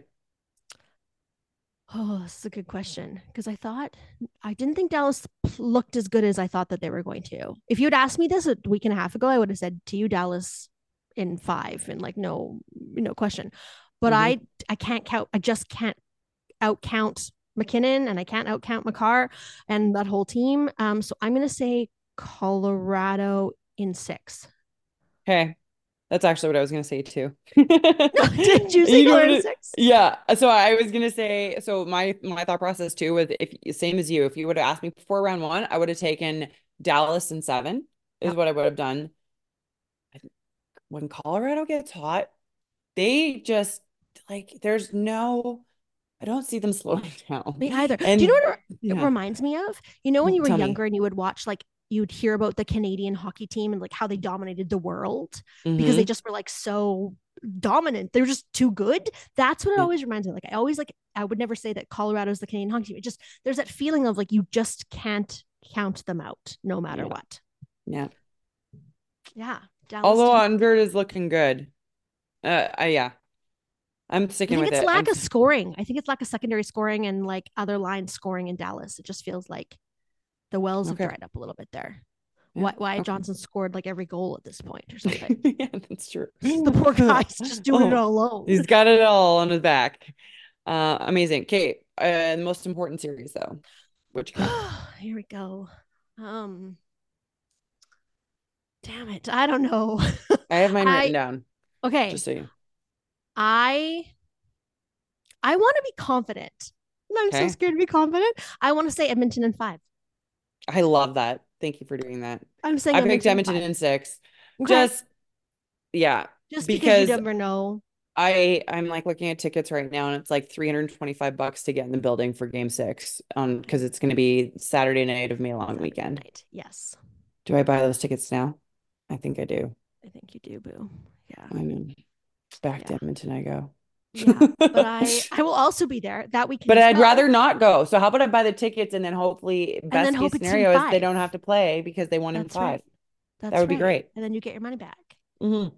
Oh, this is a good question because I thought I didn't think Dallas looked as good as I thought that they were going to. If you had asked me this a week and a half ago, I would have said to you Dallas in five and like no, no question. But Mhm. I I can't count. I just can't out count McKinnon and I can't out count McCarr and that whole team. Um, so I'm gonna say Colorado in six. Okay. That's actually what I was gonna say too. Did you say You know what Colorado it- six? Yeah. So I was gonna say, so my my thought process too was if same as you, if you would have asked me before round one, I would have taken Dallas and seven, is Yep. what I would have done. When Colorado gets hot, they just like there's no, I don't see them slowing down. Me either. And Do you know what it yeah, reminds me of? You know, when you were tell younger me. and you would watch like you'd hear about the Canadian hockey team and like how they dominated the world because they Hmm. just were like so dominant. They were just too good. That's what it Yeah. always reminds me. Like I always like I would never say that Colorado's the Canadian hockey team. It just there's that feeling of like you just can't count them out no matter Yeah. what. Yeah. Yeah. Dallas Although did. Under is looking good. Uh, I, yeah, I'm I sticking think with it's it. I'm lack of st- scoring. I think it's lack of secondary scoring and like other lines scoring in Dallas. It just feels like the wells have okay. dried up a little bit there. Yeah. Why Wyatt Okay. Johnson scored like every goal at this point or something. Yeah, that's true. The poor guy's just doing it Oh, all alone. he's got it all on his back. Uh, amazing. Okay. Uh, the most important series though. What you got? Here we go. Um, damn it, I don't know. I have mine written I down, okay. just so you. I I want to be confident. I'm so Okay. scared to be confident. I want to say Edmonton in five. I love that. Thank you for doing that. I'm saying I picked Edmonton Edmonton in five. in six. Okay. Just yeah, Just because you because never know. I I'm like looking at tickets right now and it's like three hundred twenty-five bucks to get in the building for game six on because it's going to be Saturday night of May long Saturday weekend. night. Yes, Do I buy those tickets now? I think I do. I think you do, Boo. Yeah. I know. Back to Yeah. Edmonton I go. Yeah. But I I will also be there that weekend. But as I'd well. rather not go. So how about I buy the tickets and then hopefully And best then case hope it's in scenario is they five. don't have to play because they won in That's five. right. That's That would be right. great. And then you get your money back. Mhm.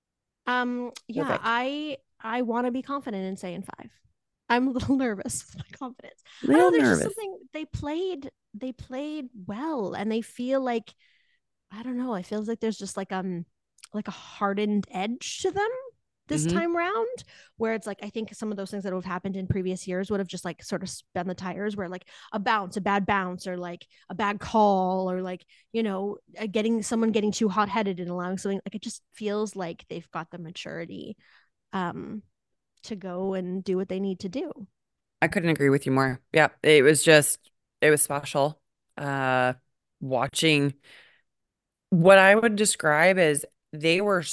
Um, yeah, Perfect. I I want to be confident in saying five. I'm a little nervous with my confidence. I Little know there's nervous. just something they played they played well and they feel like I don't know, it feels like there's just like um like a hardened edge to them this Mhm. time round where it's like I think some of those things that would have happened in previous years would have just like sort of spun the tires where like a bounce, a bad bounce or like a bad call or like, you know, uh, getting someone getting too hot-headed and allowing something like it just feels like they've got the maturity um to go and do what they need to do. I couldn't agree with you more. Yeah, it was just it was special. Uh watching what I would describe as they were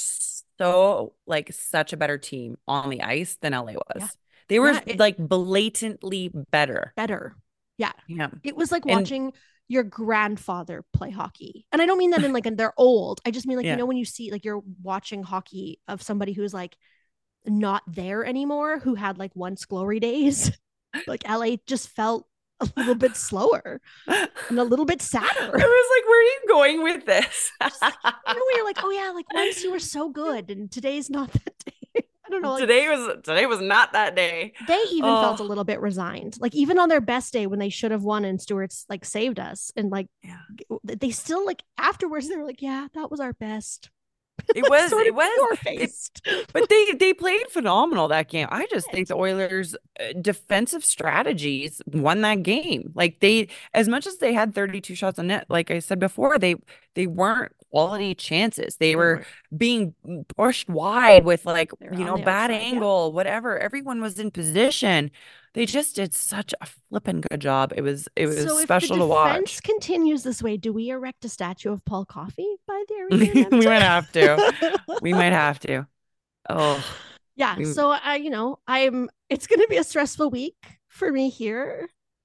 so like such a better team on the ice than L A was. Yeah. They were Yeah, it- like blatantly better. Better. Yeah. Yeah. It was like And- watching your grandfather play hockey. And I don't mean that in like in they're old. I just mean like, Yeah. you know, when you see like you're watching hockey of somebody who's like not there anymore, who had like once glory days. Like L A just felt a little bit slower and a little bit I sadder. was like, where are you going with this? You know, when you're like, oh yeah, like once you were so good and today's not that day. I don't know. Like, Today was today was not that day. they even felt a Oh. little bit resigned. Like even on their best day when they should have won and Stewart's like saved us and like Yeah. they still like afterwards they were like, yeah, that was our best. It was Sort it of was your-faced. but they they played phenomenal that game. I just think the Oilers' uh, defensive strategies won that game. Like they, as much as they had thirty-two shots on net, like I said before, they they weren't quality chances. They were weren't. being pushed wide with like They were you on know the bad outside, yeah. angle, whatever. Everyone was in position. They just did such a flippin' good job. It was it was So if special the to defense watch. continues this way, do we erect a statue of Paul Coffey by the arena? We might have to. We might have to. Oh. Yeah. We- So I, you know, I'm. It's going to be a stressful week for me here,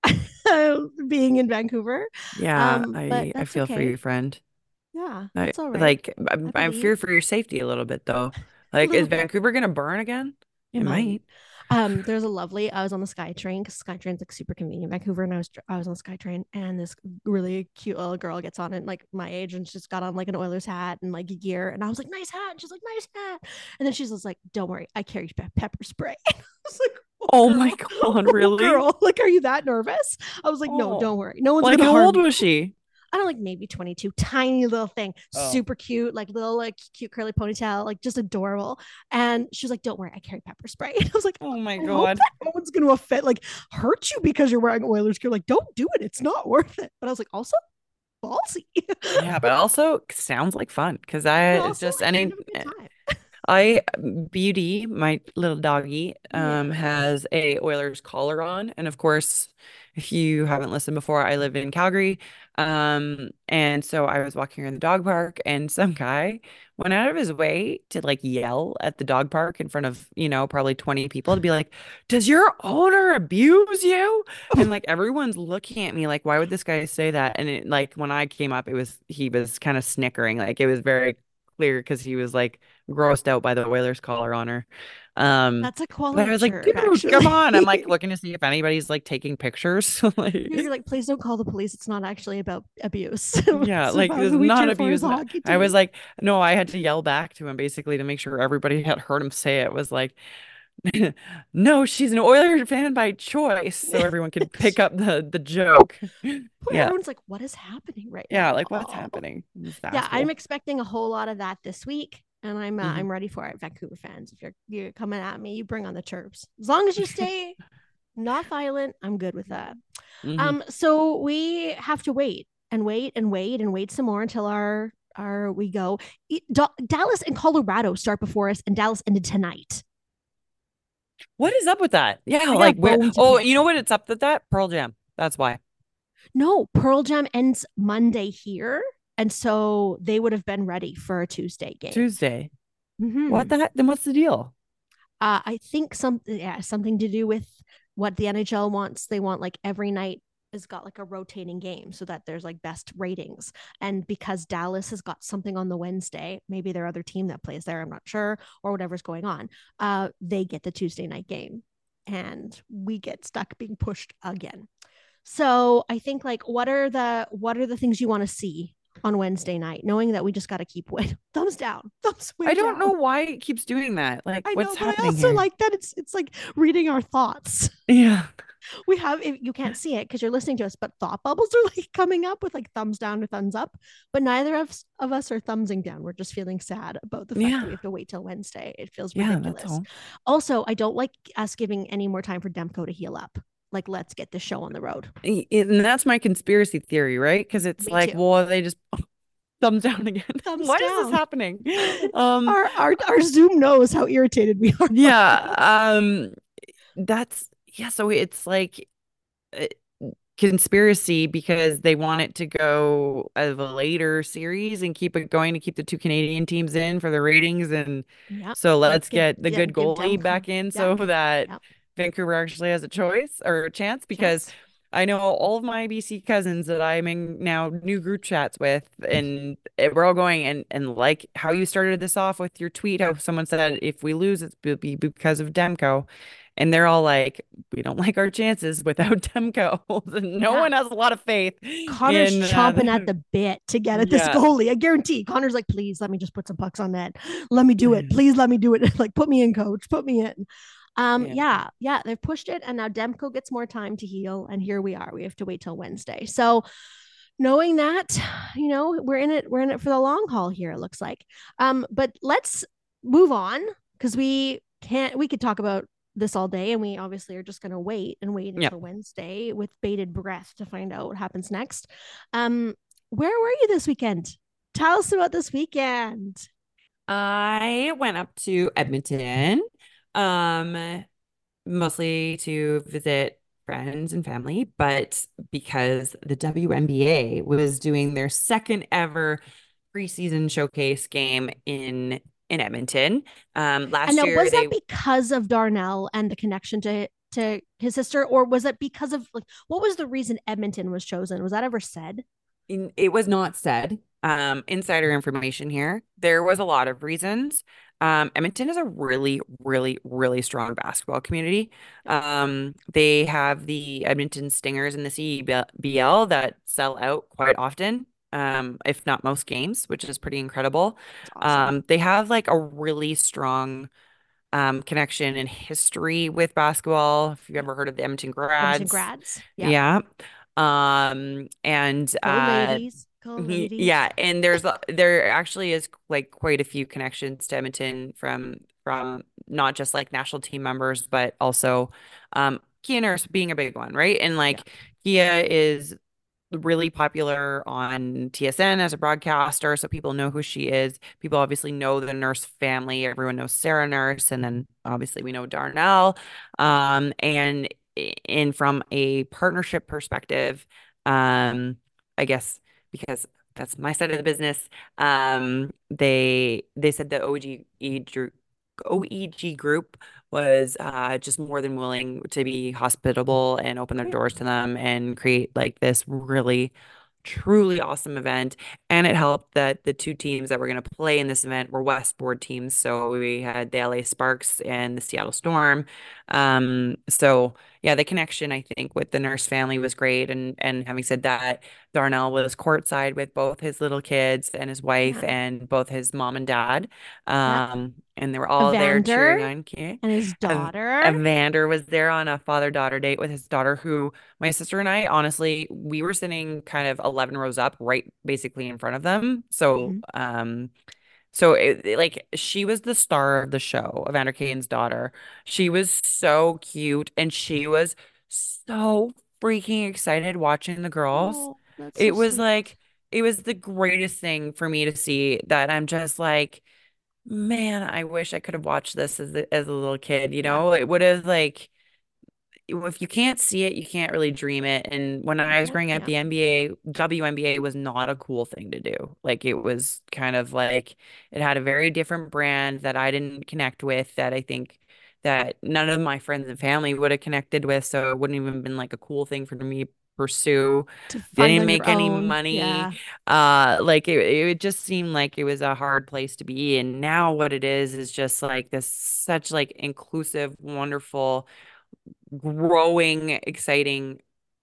being in Vancouver. Yeah, Um, but I I that's feel for okay. you, friend. Yeah, I that's all right. like I'm, I I'm believe feared for your safety a little bit though. a Like, is little bit. Vancouver gonna burn again? It It might. might. Um, there's a lovely. I was on the SkyTrain because SkyTrain's like super convenient in Vancouver, and I was I was on the SkyTrain, and this really cute little girl gets on it, like my age, and she's got on like an Oilers hat and like gear, and I was like, nice hat. And she's like, nice hat, and then she's just like, don't worry, I carry pe- pepper spray. I was like, oh Oh my girl, God, oh really? girl, like, are you that nervous? I was like, no, Oh, don't worry, no one's like gonna how harm old you. was she? I don't, like maybe twenty-two, tiny little thing, Oh, super cute, like little like cute curly ponytail, like just adorable. And she was like, "Don't worry, I carry pepper spray." And I was like, oh my "I hope God. that no one's going to offend, like hurt you because you're wearing Oilers gear. Like, don't do it. It's not worth it." But I was like, also ballsy, Yeah, but also sounds like fun because but I also just like kind any of a good time. I Beauty, my little doggy, um, Yeah. has a Oilers collar on, and of course, if you haven't listened before, I live in Calgary, um, and so I was walking around the dog park, and some guy went out of his way to like yell at the dog park in front of, you know, probably twenty people to be like, "Does your owner abuse you?" And like everyone's looking at me like, "Why would this guy say that?" And it like when I came up, it was he was kind of snickering, like it was very clear because he was like grossed out by the Oilers collar on her. Um, That's a but I quality was like, jerk, dude, come on. I'm like actually. looking to see if anybody's like taking pictures. You're Like, like, please don't call the police. It's not actually about abuse. yeah, It's like about there's who we not cheer for as abuse. a No- hockey I team. was like, no, I had to yell back to him basically to make sure everybody had heard him say it. Was like, no, she's an Oilers fan by choice, so everyone could pick up the the joke. Yeah, Everyone's like, what is happening right yeah, now? like what's Oh. happening? This Yeah, I'm asshole. expecting a whole lot of that this week, and I'm uh, Mhm. I'm ready for it. Vancouver fans, if you're you're coming at me, you bring on the chirps. As long as you stay not violent, I'm good with that. Mhm. Um, so we have to wait and wait and wait and wait some more until our our we go. Dallas and Colorado start before us, and Dallas ended tonight. What is up with that? Yeah, I got a like where? bone to Oh, pick. you know what? It's up with that Pearl Jam. That's why. No, Pearl Jam ends Monday here, and so they would have been ready for a Tuesday game. Tuesday. What Mm-hmm. the heck? Then what's the deal? Uh, I think something, yeah, something to do with what the N H L wants. They want like every night has got like a rotating game so that there's like best ratings. And because Dallas has got something on the Wednesday, maybe their other team that plays there, I'm not sure, or whatever's going on, uh, they get the Tuesday night game, and we get stuck being pushed again. So I think like what are the what are the things you want to see on Wednesday night, knowing that we just got to keep way thumbs down, thumbs way I don't down. know why it keeps doing that. Like, I know, what's but I happening also here? like that it's it's like reading our thoughts. Yeah. We have, if you can't see it because you're listening to us, but thought bubbles are like coming up with like thumbs down or thumbs up. But neither of, of us are thumbsing down. We're just feeling sad about the fact that we Yeah. have to wait till Wednesday. It feels Yeah, that's ridiculous. all. Also, I don't like us giving any more time for Demko to heal up. Like, let's get this show on the road. Y- And that's my conspiracy theory, right? Because it's Me like, too. well, they just thumbs down again. Thumbs Why is this down. happening? Um, our, our our Zoom knows how irritated we are. yeah. Um, that's yeah. So it's like uh, conspiracy because they want it to go as a later series and keep it going to keep the two Canadian teams in for the ratings. And Yeah. so Like let's give get the yeah, good give goalie Demko. back in Yeah. so that Yeah. Vancouver actually has a choice or a chance because Chance. I know all of my B C cousins that I'm in now new group chats with, and it- we're all going and and like how you started this off with your tweet, how someone said if we lose, it'll be because of Demko, and they're all like, we don't like our chances without Demko. No Yeah. one has a lot of faith Connor's in chomping at that. the bit to get at this Yeah. goalie. I guarantee. Connor's like, please let me just put some pucks on net. Let me do it. Please let me do it. Like, put me in, coach. Put me in. Um, Yeah. yeah, yeah, they've pushed it, and now Demko gets more time to heal, and here we are. We have to wait till Wednesday. So, knowing that, you know, we're in it. We're in it for the long haul here. It looks like. Um, but let's move on because we can't. We could talk about this all day, and we obviously are just going to wait and wait Yeah. until Wednesday with bated breath to find out what happens next. Um, where were you this weekend? Tell us about this weekend. I went up to Edmonton, um, mostly to visit friends and family, but because the W N B A was doing their second ever preseason showcase game in in Edmonton. Um, And last now, year was that they because of Darnell and the connection to to his sister, or was it because of like what was the reason Edmonton was chosen? Was that ever said? in, it was not said. Um, insider information here. There was a lot of reasons. Um, Edmonton is a really, really, really strong basketball community. Um, they have the Edmonton Stingers in the C E B L that sell out quite often, um, if not most games, which is pretty incredible. It's awesome. Um, they have like a really strong um, connection and history with basketball. If you've Yeah. ever heard of the Edmonton Edmonton Grads, grads. Yep. yeah. Um, and Go uh, ladies. Go y- ladies. yeah, and there's a- there actually is like quite a few connections to Edmonton from from not just like national team members, but also um Kia Nurse being a big one, right? And Yeah. like Kia is really popular on T S N as a broadcaster, so people know who she is. People obviously know the Nurse family. Everyone knows Sarah Nurse, and then obviously we know Darnell. Um, and and from a partnership perspective, um, I guess because that's my side of the business, um, they they said the O G E Dr- O E G group was uh, just more than willing to be hospitable and open their Yeah. doors to them and create like this really truly awesome event. And it helped that the two teams that were going to play in this event were Westboard teams. So we had the L A Sparks and the Seattle Storm. Um, so yeah, the connection I think with the Nurse family was great. And and having said that, Darnell was courtside with both his little kids and his wife Yeah. and both his mom and dad. Yeah. Um, and they were all there Evander cheering on Kate. and his Ev- daughter. Evander was there on a father-daughter date with his daughter, who my sister and I, honestly, we were sitting kind of eleven rows up, right basically in front of them. So, Mhm. um, so it, it- like she was the star of the show, Evander Kane's daughter. She was so cute and she was so freaking excited watching the girls. Oh, that's so It was sweet. like it was the greatest thing for me to see that I'm just like, man, I wish I could have watched this as a, as a little kid, you Yeah. know? It would have like if you can't see it, you can't really dream it. And when I was Yeah. growing up, Yeah. the N B A, W N B A was not a cool thing to do. Like it was kind of like it had a very different brand that I didn't connect with, that I think that none of my friends and family would have connected with. So it wouldn't even been like a cool thing for me to pursue. To They fund didn't on your make any own. money. Yeah. Uh, like it, it just seemed like it was a hard place to be. And now what it is is just like this such like inclusive, wonderful, growing, exciting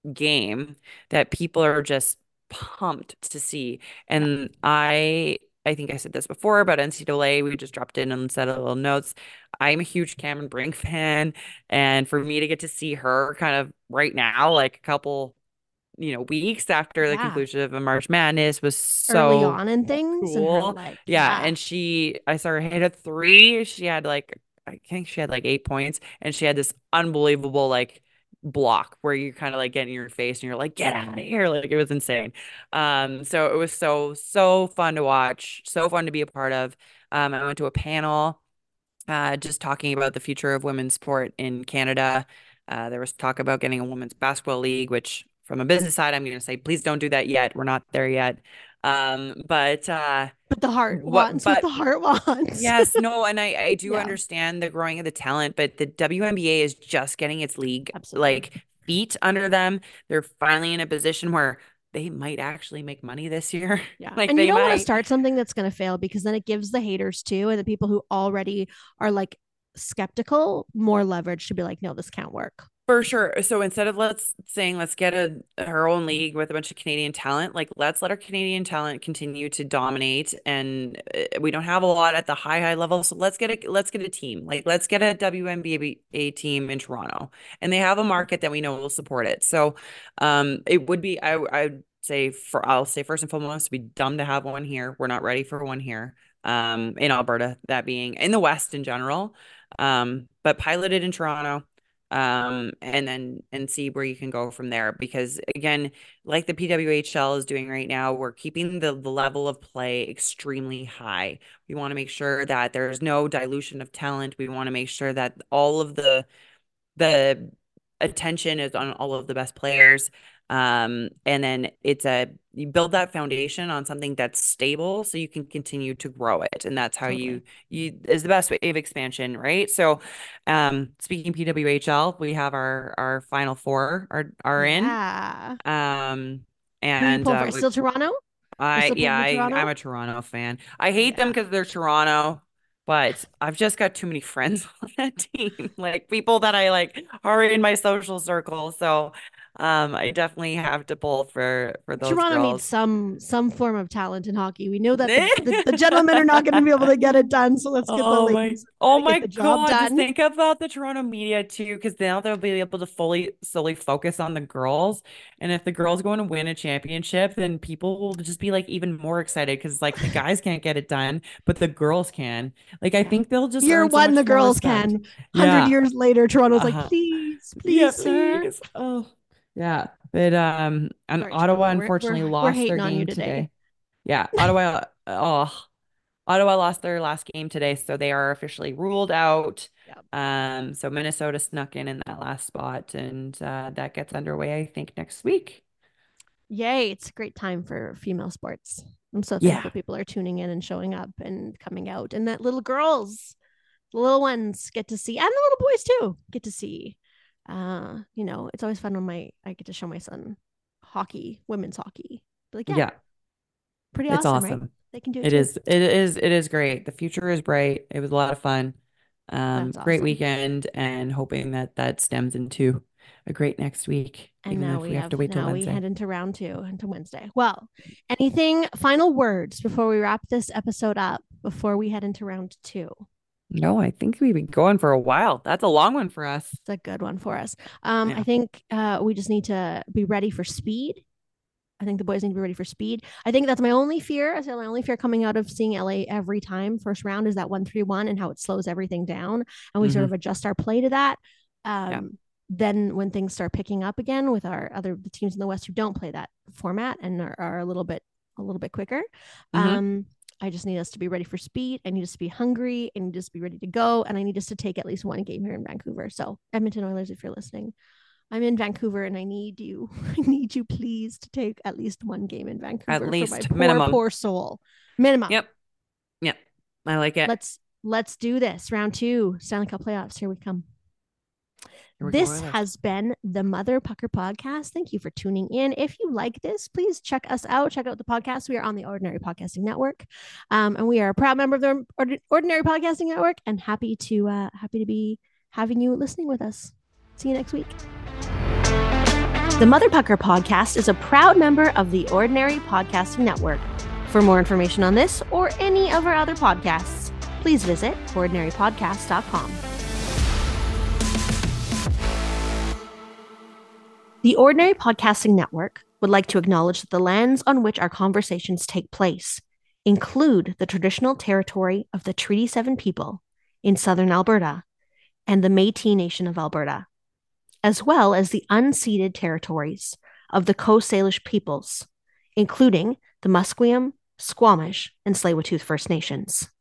game that people are just pumped to see. Yeah. And I I think I said this before, but N C double A, we just dropped in and said a little notes. I'm a huge Cameron Brink fan, and for me to get to see her kind of right now, like a couple, you know, weeks after the Yeah. conclusion of a March Madness was Early so on and things and her cool. like, Yeah, yeah. and she, I saw her hit a three. She had like, I think she had like eight points, and she had this unbelievable like block where you kind of like get in your face and you're like, get out of here. Like it was insane. Um, so it was so, so fun to watch, so fun to be a part of. Um, I went to a panel uh, just talking about the future of women's sport in Canada. Uh, there was talk about getting a women's basketball league, which from a business side, I'm going to say, please don't do that yet. We're not there yet. Um, but uh, But the heart what, wants what but the heart wants. yes, no, and I, I do Yeah. understand the growing of the talent, but the W N B A is just getting its league Absolutely. like feet under them. They're finally in a position where they might actually make money this year. Yeah. Like And you they don't want to might. start something that's going to fail because then it gives the haters too and the people who already are like skeptical more leverage to be like, no, this can't work. For sure. So instead of let's saying let's get a her own league with a bunch of Canadian talent, like let's let our Canadian talent continue to dominate. And uh, we don't have a lot at the high high level, so let's get a let's get a team. Like let's get a W N B A team in Toronto, and they have a market that we know will support it. So, um, it would be I I'd say for I'll say first and foremost, it'd be dumb to have one here. We're not ready for one here. Um, in Alberta, that being in the West in general. Um, but piloted in Toronto, um, and then and see where you can go from there. Because again, like the P W H L is doing right now, we're keeping the, the level of play extremely high. We want to make sure that there's no dilution of talent. We want to make sure that all of the the attention is on all of the best players. Um, and then it's a you build that foundation on something that's stable so you can continue to grow it. And that's how Totally. you you is the best way of expansion, right? So um speaking P W H L, we have our our final four are are in. Yeah. Um Who are you and pulling uh for? we, Still Toronto? You're I still yeah, pulling for I I'm Toronto? a Toronto fan. I hate them Yeah. because they're Toronto, but I've just got too many friends on that team. Like people that I like are in my social circle. So um I definitely have to pull for for those Toronto needs girls. some some form of talent in hockey. We know that the, the, the gentlemen are not going to be able to get it done. So let's get the Oh my, ladies oh to get my the job God. Just done. think about the Toronto media too, because now they'll be able to fully, solely focus on the girls. And if the girls going to win a championship, then people will just be like even more excited because like the guys can't get it done, but the girls can. Like I Yeah. think they'll just Year earn so one, the much more girls respect. can. Hundred Yeah. years later, Toronto's like, Uh-huh. please, Yeah, please, sir. please. Oh, yeah. But um, and Sorry, Ottawa Toronto. We're unfortunately we're we're lost their hating on you game today. today. Yeah, Ottawa. Oh, Ottawa lost their last game today, so they are officially ruled out. Yeah. Um, so Minnesota snuck in in that last spot, and uh, that gets underway, I think, next week. Yay! It's a great time for female sports. I'm so Yeah, thankful people are tuning in and showing up and coming out, and that little girls, the little ones, get to see, and the little boys too, get to see. Uh, you know, it's always fun when my I get to show my son hockey, women's hockey. Be like, yeah, yeah, pretty it's awesome, right? awesome. They can do it It too. is, it is, it is great. The future is bright. It was a lot of fun. Um, That's great awesome. weekend, and hoping that that stems into a great next week, And even now if we we have to have wait till now we Wednesday. head into round two, into Wednesday. Well, anything final words before we wrap this episode up before we head into round two? No, I think we've been going for a while. That's a long one for us. It's a good one for us. Um, Yeah. I think uh, we just need to be ready for speed. I think the boys need to be ready for speed. I think that's my only fear. I say my only fear coming out of seeing L A every time first round is that one three one and how it slows everything down, and we sort of hmm adjust our play to that. Yeah. Um, then when things start picking up again with our other the teams in the West who don't play that format and are, are a little bit a little bit quicker, hmm um, I just need us to be ready for speed. I need us to be hungry. I need us to be ready to go, and I need us to take at least one game here in Vancouver. So Edmonton Oilers, if you're listening, I'm in Vancouver and I need you. I need you, please, to take at least one game in At Vancouver for my least poor, minimum. poor soul. Minimum. Yep. Yep. I like it. Let's let's do this. Round two, Stanley Cup playoffs. Here we come. Here we go, This Oilers. has been the Mother Pucker Podcast. Thank you for tuning in. If you like this, please check us out. Check out the podcast. We are on the Ordinary Podcasting Network, um, and we are a proud member of the Ordinary Podcasting Network. And happy to uh, happy to be having you listening with us. See you next week. The Mother Pucker Podcast is a proud member of the Ordinary Podcasting Network. For more information on this or any of our other podcasts, please visit ordinary podcast dot com. The Ordinary Podcasting Network would like to acknowledge that the lands on which our conversations take place include the traditional territory of the Treaty seven people in southern Alberta and the Métis Nation of Alberta, as well as the unceded territories of the Coast Salish peoples, including the Musqueam, Squamish, and Tsleil-Waututh First Nations.